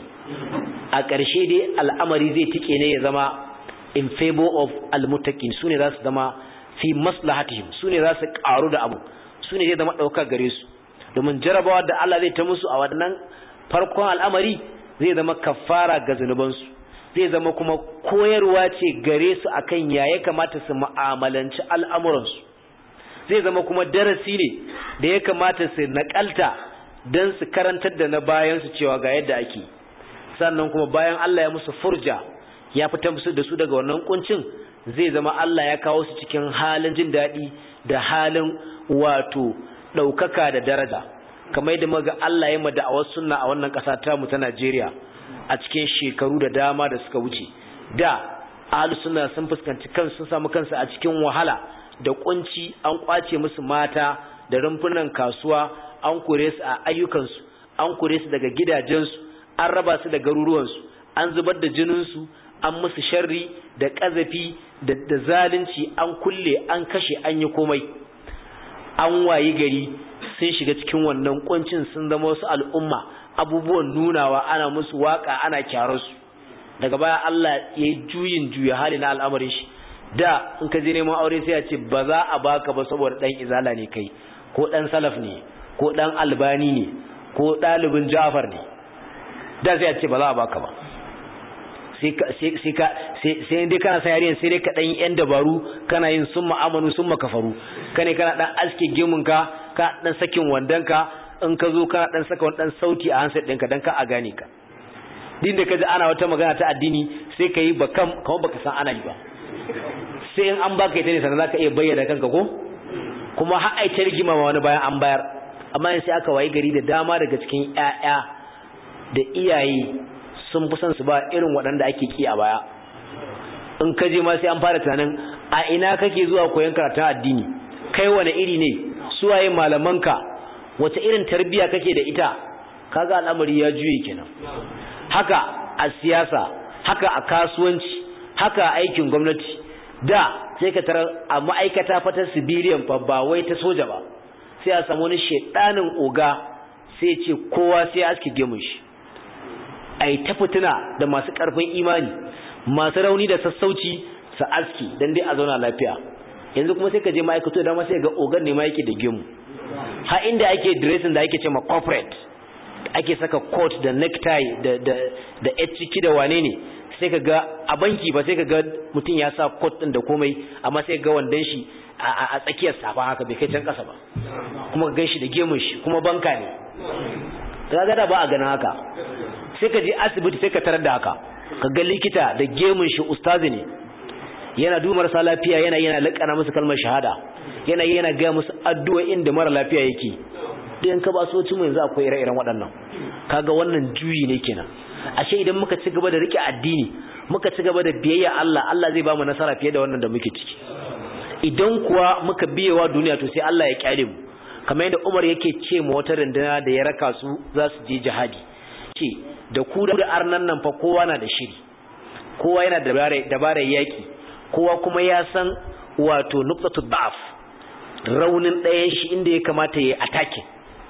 a ƙarshe dai al'amari zai tike ne ya zama in favor of al muttaqin sune za su zama fi maslahatihim sune za su karu da abu sune zai zama dauka gare su domin jarabawa da Allah zai ta musu a wannan farkon al'amari zai zama kafara ga zanubansu zai zama kuma koyarwa ce gare su akan yaya kamata su mu'amalanci al'amuransu zai zama kuma darasi ne da ya kamata su nakalta dan su karantar da na bayan su cewa ga yadda ake. Sannan kuma bayan Allah ya musu furja ya fitar musu da su daga wannan kuncin, zai zama Allah ya kawo su cikin halin jin daɗi da halin wato ɗaukaka da daraja, kamar yadda muga Allah ya mada a sunna a wannan ƙasa ta mu ta Najeriya a cikin shekaru da dama da suka wuce. Da ahlus sunna sun fuskanci kansu sun samu kansu a cikin wahala da kunci, an kwace musu mata da rumfunan kasuwa, an kore su a ayyukansu, an kore su daga gidajensu, an raba su da garuruwansu, an zubar da jininsu, an musu sharri da ƙazafi da, da zalunci, an kulle, an kashe, an yi komai. An wayi gari sun shiga cikin wannan kuncin, sun zama wasu al'umma abubuwan nunawa, ana musu waka, ana kyararsu. Daga baya Allah ya yi juyin juya hali na al'amarin shi. Da in ka je neman aure sai ya ce ba za a baka ba saboda dan izala ne kai, ko dan salaf ne, ko dan albani ne, ko dalibin Ja'far ne. Da sai ya ce ba za a baka ba. Sai ka sai ka sai dai kana sayariyan sai dai ka dan yan dabaru, kana yin summa amanu summa kafaru. Kane kana dan aske gemun ka, ka dan sakin wandanka, in ka zo kana dan saka wani dan sauti a handset ɗinka dan ka a gane ka. Din da kaji ana wata magana ta addini sai ka yi bakam kamar baka san ana yi ba. Sai in an baka ita ne sannan zaka iya bayyana kanka ko, kuma har ai ta rigima ma wani bayan an bayar. Amma sai aka wayi gari da dama daga cikin ƴaƴa da iyaye sun fi son su ba irin waɗanda ake ki a baya. In ka je ma sai an fara tunanin a ina kake zuwa koyon karatun addini, kai wani iri ne, su waye malamanka, wace irin tarbiyya kake da ita. Kaga al'amari ya juye kenan. Haka a siyasa, haka a kasuwanci, haka a aikin gwamnati. Da sai ka tarar a ma'aikata fa ta civilian fa ba wai ta soja ba, sai a samu wani shedanin oga sai ce kowa sai aski gemun shi. Ai ta fitina da masu karfin imani, masu rauni da sassauci su aski dan dai a zauna lafiya. Yanzu kuma sai ka je ma'aikato da ma sai ga ogan ne ma yake da gemu. Ha inda ake dressing da ake cewa corporate, ake saka coat da necktie da da da ciki da wane ne, sai ka ga a banki ba sai ka ga mutum ya sa coat din da komai, amma sai ga wandan shi a tsakiyar safa haka bai kai can kasa ba, kuma ka ganshi da gemun shi, kuma banka ne. Kaga da ba a ganin haka. Sai ka je asibiti sai ka tarar da haka, ka ga likita da gemun shi ustazi ne, yana duba marasa lafiya, yana yana lakana musu kalmar shahada, yana yana ga musu addu'o'in da mara lafiya yake. Dan ka ba so ci mu yanzu akwai ire-iren waɗannan. Kaga wannan juyi ne kenan. Ashe idan muka ci gaba da rike addini, muka ci gaba da biyayya Allah, Allah zai ba mu nasara fiye da wannan da muke ciki. Idan kuwa muka biyewa duniya to sai Allah ya kyale mu. Kamar yadda Umar yake ce mu wata runduna da ya raka su za su je jihadi. Ce da ku da arnan nan fa kowa na da shiri. Kowa yana da dabarar yaki. Kowa kuma ya san wato nuqtatu da'af. Raunin ɗayan shi inda ya kamata ya attacking.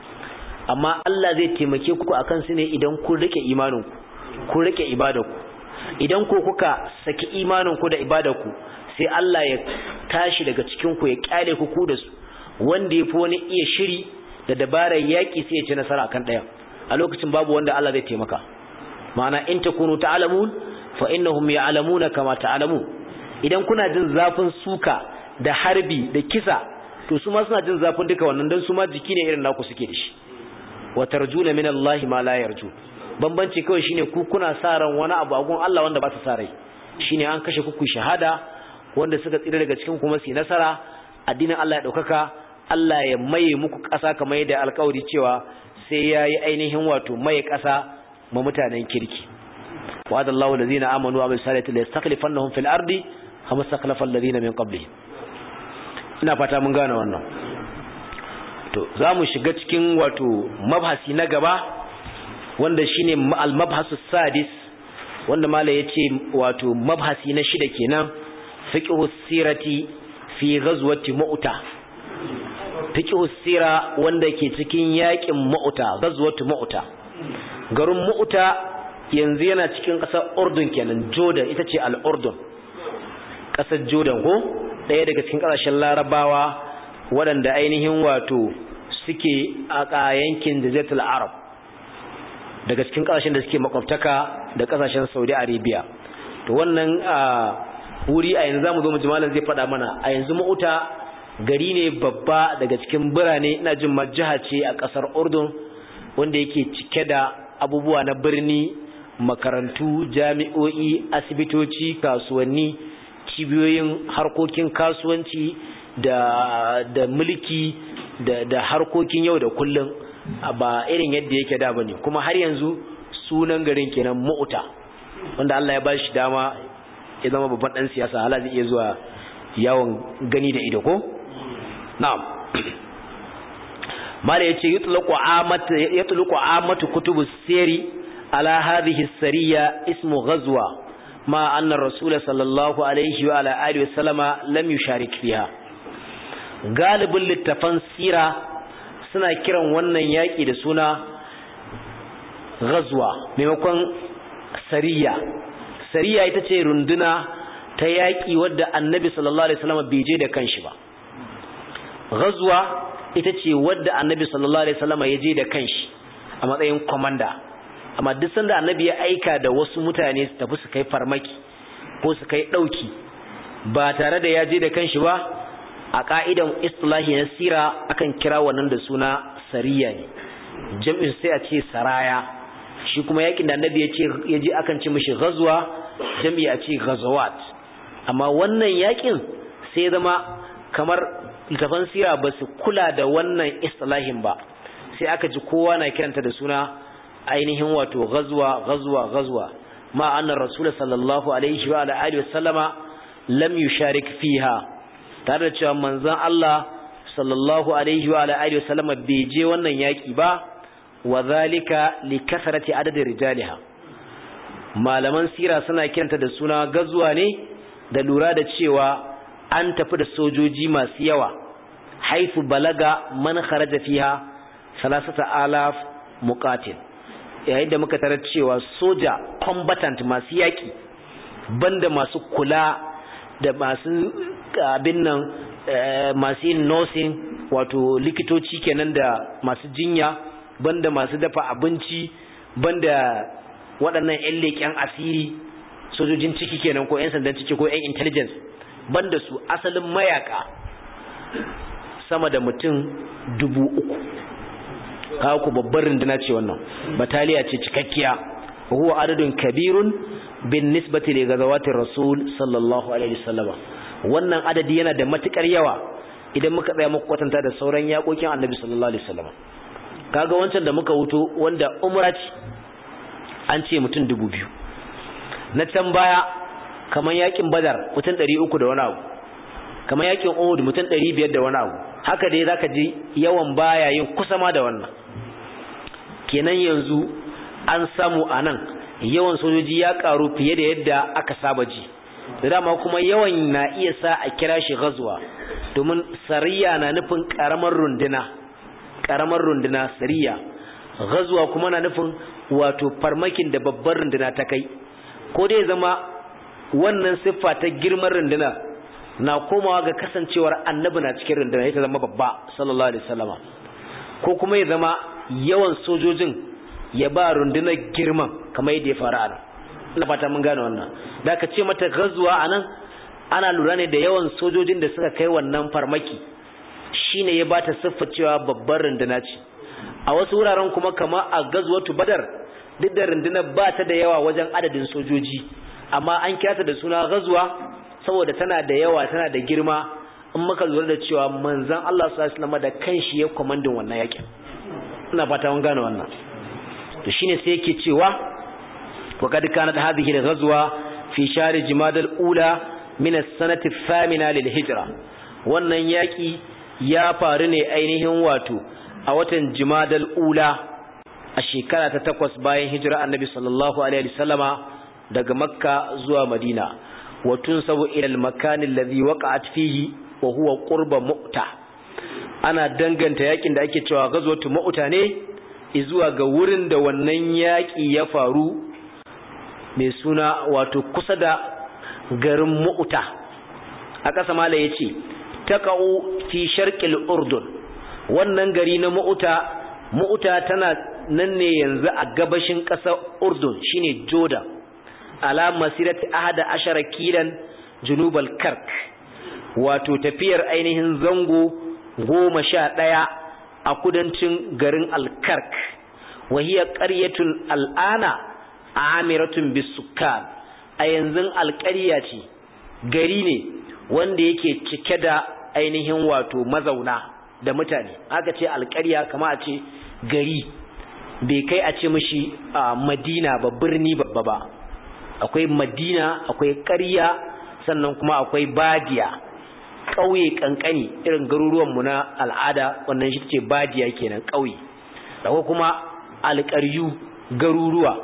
Amma Allah zai taimake ku akan su ne idan kun rike imaninku, kun rike ibadarku. Idan ko kuka saki imaninku da ibadarku, sai Allah ya tashi daga cikin ku ya kyale ku ku da su, wanda yafi wani iya shiri da dabarar yaki sai ya ci nasara akan daya. A lokacin babu wanda Allah zai taimaka. Ma'ana in takunu ta'lamun fa innahum ya'lamuna kama ta'lamun. Idan kuna jin zafin suka da harbi da kisa, to su ma suna jin zafin duka wannan dan su ma jiki ne irin naku suke da shi. Wa tarjuna min Allah ma la yarju. Bambanci kawai shine ku kuna sa ran wani abu a gun Allah wanda ba su sa rai. Shine an kashe ku ku shahada, wanda suka tsira daga cikin kuma su nasara, addinin Allah ya daukaka, Allah ya maye muku ƙasa kamar yadda alƙawari cewa sai yayi ainihin wato maye ƙasa ma mutanen kirki. Wa'adallahu allazina amanu wa amilus salihati la yastakhlifannahum fil ardi kama istakhlafa allazina min qablihim. Ina fata mun gane wannan. To za mu shiga cikin wato mabhasi na gaba wanda shine al-mabhasu sadis, wanda malai yace wato mabhasi na shida kenan, fiqhu sirati fi ghazwati mu'ta. Fiqhu sira wanda ke cikin yakin mu'ta, ghazwatu mu'ta. Garin mu'ta yanzu yana cikin ƙasar Urdun kenan, Jordan ita ce al-Urdun. Ƙasar Jordan ko ɗaya daga cikin ƙasashen Larabawa waɗanda ainihin wato suke a yankin Jaziratul Arab, daga cikin ƙasashen da suke makwabtaka da ƙasashen Saudi Arabia. To wannan wuri a yanzu zamu zo mu jimalan zai faɗa mana. A yanzu Mu'ta gari ne babba daga cikin birane, ina jin majaha ce a ƙasar Urdun, wanda yake cike da abubuwa na birni, makarantu, jami'o'i, asibitoci, kasuwanni, cibiyoyin harkokin kasuwanci da da mulki da da harkokin yau da kullum, ba irin yadda yake da bane. Kuma har yanzu sunan garin kenan Mu'ta, wanda Allah ya ba shi dama ya zama babban dan siyasa, hala zai iya zuwa yawon gani da ido ko na'am. mala yace yutlaqu amat yutlaqu amatu kutubus siri ala hadhihi as-sariya ismu ghazwa ma anna rasul sallallahu alaihi wa ala alihi wa sallama lam yusharik fiha. galibin littafan sira suna kiran wannan yaki da suna ghazwa maimakon sariya. sariya ita ce runduna ta yaki wadda annabi sallallahu alaihi wasallam bai je da kanshi ba. ghazwa ita ce wadda annabi sallallahu alaihi wasallam ya je da kanshi a matsayin komanda. amma duk sanda annabi ya aika da wasu mutane su tafi su kai farmaki ko su kai dauki ba tare da ya je da kanshi ba, a ka'idan istilahi na sira akan kira wannan da suna sariya ne. jam'in sai a ce saraya. shi kuma yakin da annabi ya ce ya je akan ce mishi ghazwa, jam'i a ce ghazawat. amma wannan yakin sai zama kamar littafan sira ba su kula da wannan istilahin ba, sai aka ji kowa na kiranta da suna ainihin wato ghazwa ghazwa ghazwa ma anna rasul sallallahu alaihi wa ala alihi wasallama lam yusharik fiha, tare da cewa manzon Allah sallallahu alaihi wa ala alihi wasallama bai je wannan yaki ba. wa zalika li kasrati adadi rijaliha. malaman sira suna kiranta da suna ghazwa ne da lura da cewa an tafi da sojoji masu yawa, haifu balaga man kharaja fiha salasata alaf muqatil, yayin da muka tarar cewa soja combatant masu yaki banda masu kula da masu abin nan masu yin nursing wato likitoci kenan da masu jinya, banda masu dafa abinci, banda waɗannan ƴan leƙen asiri sojojin ciki kenan ko ƴan sandan ciki ko ƴan intelligence, banda su asalin mayaka sama da mutum dubu uku. kawo ku babbar runduna ce wannan, bataliya ce cikakkiya. huwa adadun kabirun bin nisbati li gazawatir rasul sallallahu alaihi wasallam. wannan adadi yana da matukar yawa idan muka tsaya muka kwatanta da sauran yakokin annabi sallallahu alaihi wasallam. kaga wancan da muka wuto wanda umra ce an ce mutum dubu biyu, na can baya kamar yakin badar mutum ɗari uku da wani abu, kamar yakin uhud mutum ɗari biyar da wani abu. haka dai zaka ji yawan baya yin kusa ma da wannan. kenan yanzu an samu anan yawan sojoji ya karu fiye da yadda aka saba ji. da dama kuma yawan na iya sa a kira shi ghazwa, domin sariya na nufin karamar runduna, karamar runduna sariya. ghazwa kuma na nufin wato farmakin da babbar runduna ta kai. ko dai zama wannan siffa ta girman runduna na komawa ga kasancewar annabi na cikin runduna ita zama babba sallallahu alaihi wasallama, ko kuma ya zama yawan sojojin ya ba rundunar girman kamar yadda ya faru a nan. ina fata mun gane wannan. da ka ce mata ghazwa anan ana lura ne da yawan sojojin da suka kai wannan farmaki, shine ya bata siffar cewa babbar runduna ce. a wasu wuraren kuma kama a ghazwatu badar, duk da rundunar ba ta da yawa wajen adadin sojoji, amma an kira ta da suna ghazwa saboda tana da yawa, tana da girma. in muka lura da cewa manzon Allah sallallahu alaihi wasallam da kanshi ya komandin wannan yakin. ina fata mun gane wannan. to shine sai yake cewa wa kad kanat hadhihi al-ghazwa fi shahr jumada al-ula min as-sanati ath-thamina lil-hijra. wannan yaki ya faru ne ainihin wato a watan jumada al-ula a shekara ta takwas bayan hijira annabi sallallahu alaihi wasallama daga makka zuwa madina. wa tunsabu ila al-makan alladhi waqa'at fihi wa huwa qurba mu'ta. ana danganta yakin da ake cewa ghazwatu mu'ta ne zuwa ga wurin da wannan yaki ya faru mai suna wato kusa da garin mu'ta. a ƙasa mala yace taqa'u fi sharqil urdun. wannan gari na mu'ta mu'ta tana nan ne yanzu a gabashin ƙasar urdun shine jordan, ala masirati ahada ashara kilan junubal kark, wato tafiyar ainihin zango goma sha ɗaya a kudancin garin alkark. wa hiya qaryatun al'ana amiratun bisukkan, a yanzu alƙarya ce, gari ne wanda yake cike da ainihin wato mazauna da mutane. Aka ce alƙarya kama a ce gari, bai kai a ce mishi a Madina ba, birni babba ba. Akwai Madina, akwai ƙarya, sannan kuma akwai badiya, ƙauye kankani irin garuruwanmu na al'ada, wannan shi ce badiya kenan, ƙauye. Akwai kuma alƙaryu, garuruwa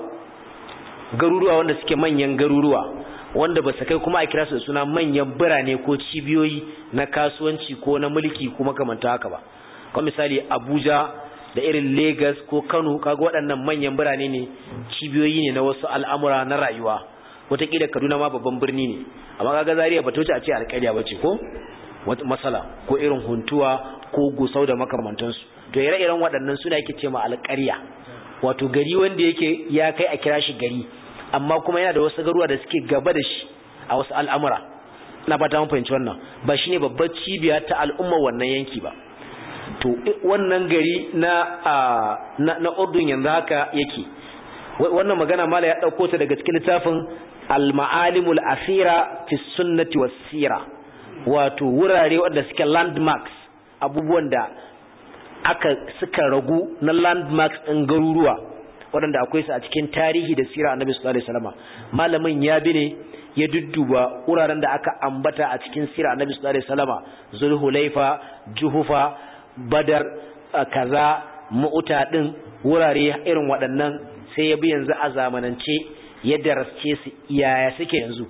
garuruwa wanda suke manyan garuruwa, wanda ba su kai kuma a kira su da suna manyan birane ko cibiyoyi na kasuwanci ko na mulki ko makamanta haka ba. Kuma misali Abuja da irin Lagos ko Kano, kaga waɗannan manyan birane ne, cibiyoyi ne na wasu al'amura na rayuwa. Wataƙila Kaduna ma babban birni ne, amma kaga Zaria ba ta wuce a ce alƙarya ba ce ko wata masala, ko irin Huntuwa ko Gusau da makamantansu. To ire-iren waɗannan suna yake ce ma alƙarya, wato gari wanda yake ya kai a kira shi gari, amma kuma yana da wasu garuwa da suke gaba da shi a wasu al'amura. Ina fata mun fahimci wannan, ba shine babbar cibiya ta al'ummar wannan yanki ba. To wannan gari na na, na Urdun yanzu haka yake. Wannan magana mala ya dauko ta daga cikin littafin Al-Ma'alimul Asira fi Sunnati was Sira, wato wurare wanda suke landmarks, abubuwan da aka suka ragu na landmarks ɗin garuruwa waɗanda akwai su a cikin tarihi da sira Annabi sallallahu alaihi wasallam. Malamin ya bi ne ya dudduba wuraren da aka ambata a cikin sira Annabi sallallahu alaihi wasallam, Zulhulaifa, Juhufa, Badar, kaza, Mu'ta din, wurare irin waɗannan, sai ya bi yanzu a zamanance ya darasce su iyaya suke yanzu,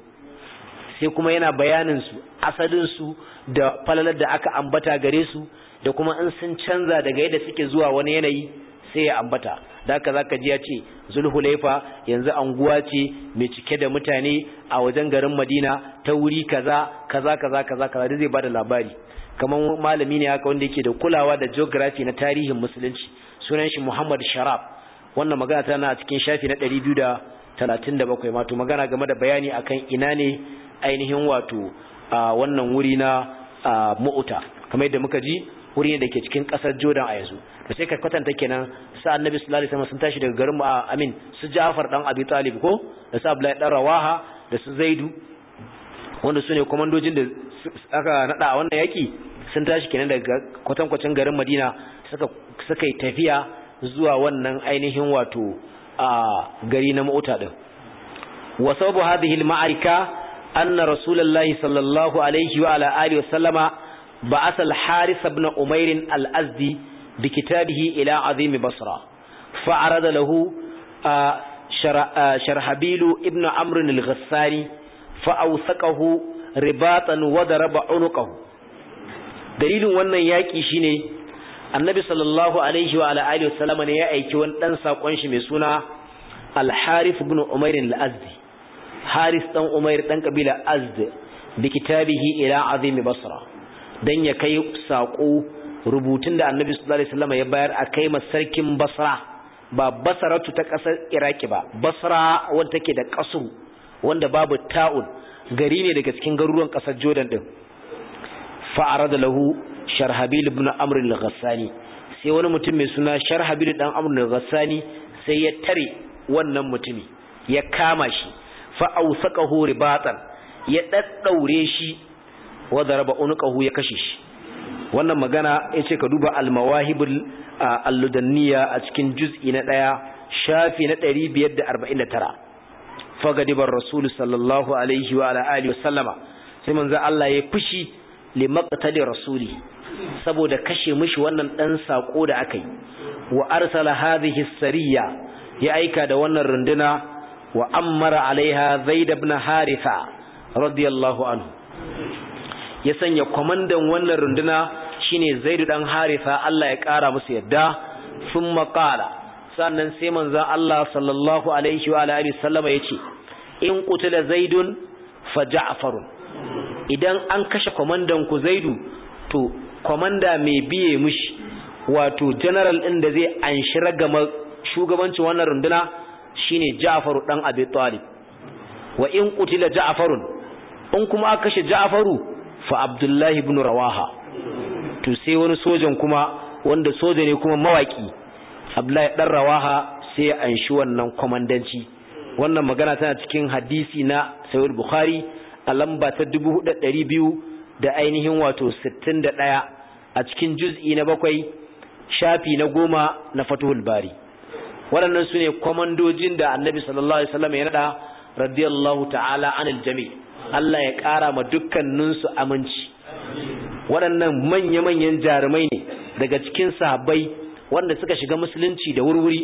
sai kuma yana bayanin su, asalin su da falalar da aka ambata gare su, da kuma in sun canza daga yadda suke zuwa wani yanayi sai ya ambata. Da haka zaka ji ya ce Zulhulaifa yanzu anguwa ce mai cike da mutane a wajen garin Madina ta wuri kaza kaza kaza kaza kaza, da zai bada labari. Kaman malami ne haka wanda yake da kulawa da geography na tarihin musulunci, sunan shi Muhammad Sharaf. Wannan magana tana a cikin shafi na ɗari biyu da talatin da bakwai, wato magana game da bayani akan ina ne ainihin wato wannan wuri na Mu'ta. Kamar yadda muka ji, wuri ne da ke cikin ƙasar Jordan a yanzu. To sai ka kwatanta kenan sa Annabi sallallahu alaihi wasallam sun tashi daga garin Amin, su Ja'far dan Abi Talib ko da su Abdullahi dan Rawaha da su Zaidu, wanda sune komandojin da aka nada a wannan yaki, sun tashi kenan daga kwatankwacin garin Madina suka suka yi tafiya zuwa wannan ainihin wato a gari na Mu'ta din. Wa sababu hadhihi al-ma'arika anna Rasulullahi sallallahu alaihi wa ala alihi wa sallama بعث الحارث بن أمير الأزدي بكتابه إلى عظيم بصرة، فعرض له شرحبيل ابن عمرو الغساني فأوثقه رباطا وضرب عنقه. دليل wannan yaki shine Annabi sallallahu alaihi wa ala alihi wasallam ne ya aiki wani dan sakon shi mai suna Al-Harith ibn Umair al-Azdi. Harith dan Umair dan kabila Azd bi kitabihi ila azim Basra, dan ya kai sako rubutun da Annabi sallallahu alaihi wasallam ya bayar a kai masarkin Basra, ba Basratu ta kasar Iraki ba, Basra wanda take da kasu wanda babu ta'un, gari ne daga cikin garuruwan kasar Jordan din. Fa arada lahu Sharhabil ibn Amr al-Ghassani, sai wani mutum mai suna Sharhabil dan Amr al-Ghassani sai ya tare wannan mutumi, ya kama shi, fa awsaqahu ribatan, ya daddaure shi, wa daraba unqahu, ya kashe shi. Wannan magana yace ka duba al-Mawahibul al-Ludanniya a cikin juz'i na ɗaya shafi na ɗari biyar da arba'in da tara. Fagadibar Rasul sallallahu alaihi wa ala alihi wasallama, sai manzo Allah ya fushi li maqtali rasuli, saboda kashe mishi wannan dan sako da aka yi. Wa arsala hadhihi as-sariya, ya aika da wannan runduna, wa amara alaiha Zaid ibn Haritha radiyallahu anhu, ya sanya komandan wannan runduna shine Zaid dan Haritha, Allah ya kara musu yadda. Thumma qala, sannan sai manzon Allah sallallahu alaihi wa alihi sallama yace, in qutila Zaidun fa Ja'farun, idan an kashe komandan ku Zaidu, to komanda mai biye mishi, wato general din da zai anshi ragama shugabancin wannan runduna shine Ja'far dan Abi Talib. Wa in qutila Ja'farun, in kuma aka kashe Ja'faru fa Abdullah ibn Rawaha, to sai wani sojan kuma wanda soja ne kuma mawaki, Abdullahi dan Rawaha sai ya anshi wannan komandanci. Wannan magana tana cikin hadisi na Sahih Bukhari a lamba ta dubu hudu da ɗari biyu da ainihin wato sittin da ɗaya a cikin juz'i na bakwai shafi na goma na Fathul Bari. Waɗannan su ne komandojin da Annabi sallallahu alaihi wasallam ya nada radiyallahu ta'ala anil jami'. Allah ya ƙara ma dukkaninsu aminci. Waɗannan manya-manyan jarumai ne daga cikin sahabbai wanda suka shiga musulunci da wurwuri.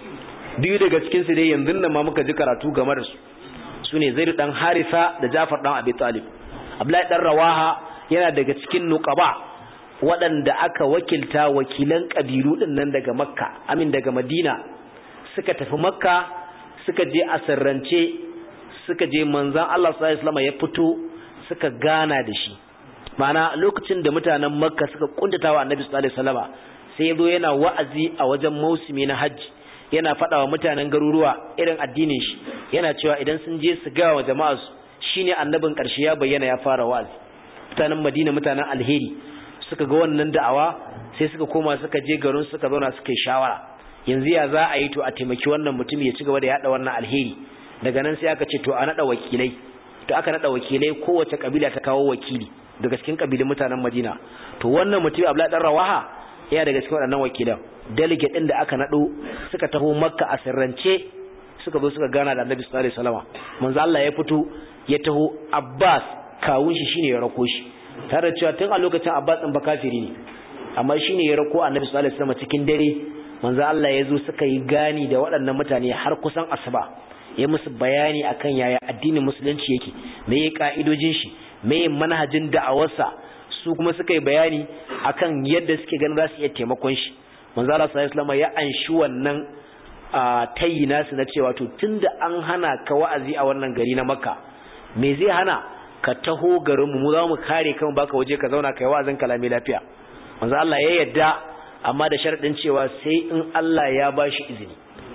Biyu daga cikin su dai yanzu nan ma muka ji karatu game da su. Sune Zaid dan Harisa da Jafar dan Abi Talib. Abdullahi dan Rawaha yana daga cikin nuqaba waɗanda aka wakilta wakilan kabilu din nan daga Makka, amin daga Madina, suka tafi Makka, suka je a sirrance, suka je manzon Allah sallallahu alaihi wasallam ya fito, suka gana da shi. Ma'ana lokacin da mutanen Makka suka kuntatawa Annabi sallallahu alaihi wasallam, sai yazo yana wa'azi a wajen mausimi na Hajji, yana faɗawa mutanen garuruwa irin addinin shi, yana cewa idan sun je su ga wa jama'a su shine annabin ƙarshe ya bayyana ya fara wa'azi. Mutanen Madina mutanen alheri suka ga wannan da'awa, sai suka koma suka je garin suka zauna suka yi shawara, yanzu ya za a yi to a taimaki wannan mutum ya ci gaba da yada wannan alheri. Daga nan sai aka ce to a nada wakilai, to aka nada wakilai, kowace kabila ta kawo wakili daga cikin kabilun mutanen Madina. To wannan mutum Abdullahi dan Rawaha yana daga cikin waɗannan wakilan. Delegate din da aka nado suka taho Makka a sirrance, suka zo suka gana da Annabi sallallahu alaihi wasallam. Manzo Allah ya fito ya taho, Abbas kawun shi shine ya rako shi, tare da cewa tun a lokacin Abbas din ba kafiri ne, amma shine ya rako Annabi sallallahu alaihi wasallam cikin dare. Manzo Allah ya zo suka yi gani da waɗannan mutane har kusan asuba, ya musu bayani akan yaya addinin musulunci yake, me ya ka'idojin shi, me ya manhajin da'awarsa, su kuma suka yi bayani akan yadda suke ganin za su iya taimakon shi. Manzo Allah sallallahu alaihi wasallam ya anshi wannan tayi nasu na cewa to tunda an hana ka wa'azi a wannan gari na Makka, me zai hana ka taho garin mu, mu za mu kare kan baka waje ka zauna kai wa'azin kalami lafiya. Manzo Allah ya yarda, amma da sharadin cewa sai in Allah ya bashi izini,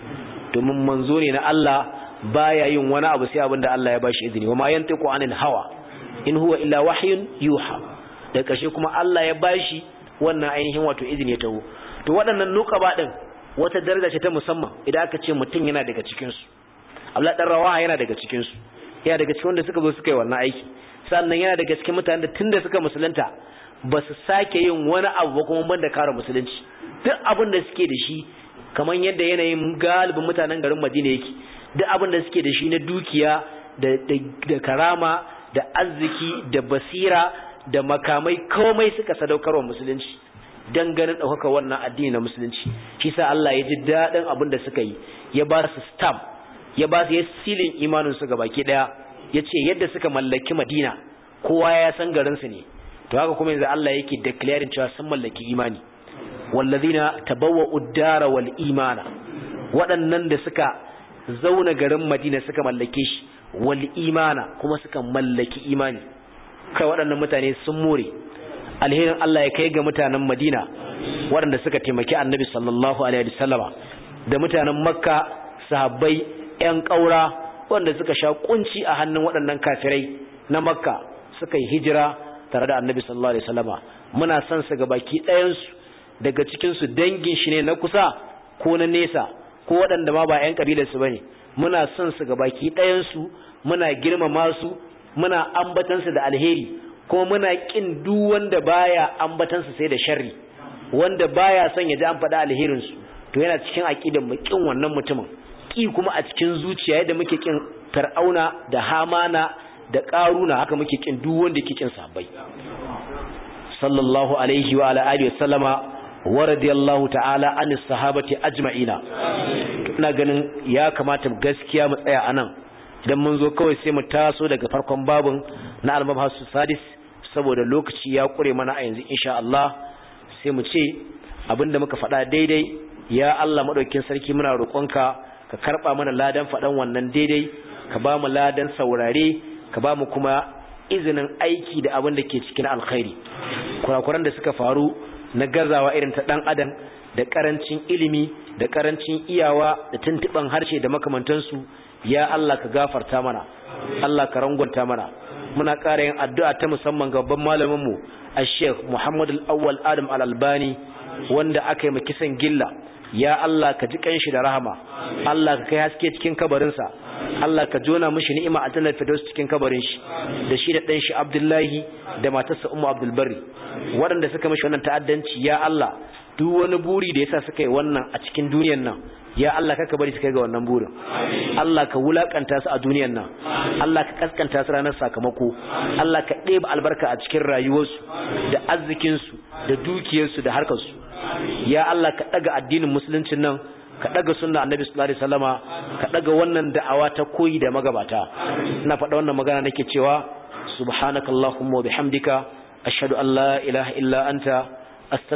domin manzo ne na Allah, baya yin wani abu sai abinda Allah ya bashi izini. Wa ma yantiqu anil hawa in huwa illa wahyun yuha. Da kashe kuma Allah ya bashi wannan ainihin wato izini ya taho. To waɗannan nuqaba din wata daraja ce ta musamman idan aka ce mutum yana daga cikin su. Abdullahi dan Rawaha yana daga cikin su, yana daga cikin wanda suka zo suka yi wannan aiki. Sannan yana daga cikin mutanen da tunda suka musulunta ba su sake yin wani abu ba kuma banda kare musulunci. Duk abin da suke da shi, kamar yadda yanayin galibin mutanen garin Madina yake, duk abin da suke da shi na dukiya da da karama da arziki da basira da makamai, komai suka sadaukarwa musulunci dan ganin ɗaukaka wannan addini na musulunci. Shi sa Allah ya ji daɗin abin da suka yi, ya ba su stamp, ya ba su ya silin imanin su gabaki ɗaya, ya ce yadda suka mallaki Madina kowa ya san garin su ne, to haka kuma yanzu Allah yake declaring cewa sun mallaki imani. Wallazina tabawwa'u ad-dara wal imana, waɗannan da suka zauna garin Madina suka mallake shi, wal imana kuma suka mallaki imani. Kai waɗannan mutane sun more. Alherin Allah ya kai ga mutanen Madina waɗanda suka taimaki Annabi sallallahu alaihi wasallama, da mutanen Makka, sahabbai, ƴan ƙaura wanda suka sha kunci a hannun waɗannan kafirai na Makka, suka yi hijira tare da Annabi sallallahu alaihi wasallama. Muna son su ga baki ɗayan su, daga cikin su dangin shi ne na kusa ko na nesa, ko waɗanda ma ba ƴan kabilar su bane. Muna son su ga baki ɗayan su, muna girmama su, muna ambatan su da alheri, kuma muna kin duk wanda baya ambatan su sai da sharri, wanda baya son ya ji an faɗa alherin su, to yana cikin aqidar mu kin wannan mutumin. Ki kuma a cikin zuciya yadda muke kin Fir'auna da Hamana da Qaruna, haka muke kin duk wanda yake kin sahabbai. Sallallahu alaihi wa ala alihi wasallama wa radiyallahu ta'ala anis sahabati ajma'ina. Ina ganin ya kamata gaskiya mu tsaya anan, idan mun zo kawai sai mu taso daga farkon babun na al-mabhasu sadis, saboda lokaci ya kure mana a yanzu insha Allah. Sai mu ce abinda muka faɗa daidai, ya Allah madaukakin sarki muna roƙonka ka karba mana ladan faɗan wannan daidai, ka ba mu ladan saurare, ka ba mu kuma izinin aiki da abin da ke cikin alkhairi. Kurakuran da suka faru na gazawa irin ta dan adam, da karancin ilimi, da karancin iyawa, da tuntuban harshe da makamantansu, ya Allah ka gafarta mana, Allah ka rangwanta mana. Muna ƙara yin addu'a ta musamman ga babban malamin mu Al-Sheikh Muhammad Al-Awwal Adam Al-Albani, wanda aka yi kisan gilla ya Allah ka ji kanshi da rahama Allah ka kai haske cikin kabarinsa Allah ka jona mishi ni'ima a jannatul firdaus cikin kabarin shi da shi da dan shi Abdullahi da matarsa Ummu Abdul Barri waɗanda suka mishi wannan ta'addanci ya Allah duk wani buri da yasa suka yi wannan a cikin duniyar nan ya Allah kaka bari su kai ga wannan burin Allah ka wulakanta su a duniyar nan Allah ka kaskanta su ranar sakamako Allah ka ɗeba albarka a cikin rayuwarsu da arzikinsu da dukiyarsu da harkarsu ya Allah ka daga addinin musuluncin nan ka daga sunna annabi sallallahu alaihi wasallama ka daga wannan da'awa ta koyi da magabata ina faɗa wannan magana nake cewa subhanakallahumma wa bihamdika ashhadu an la ilaha illa anta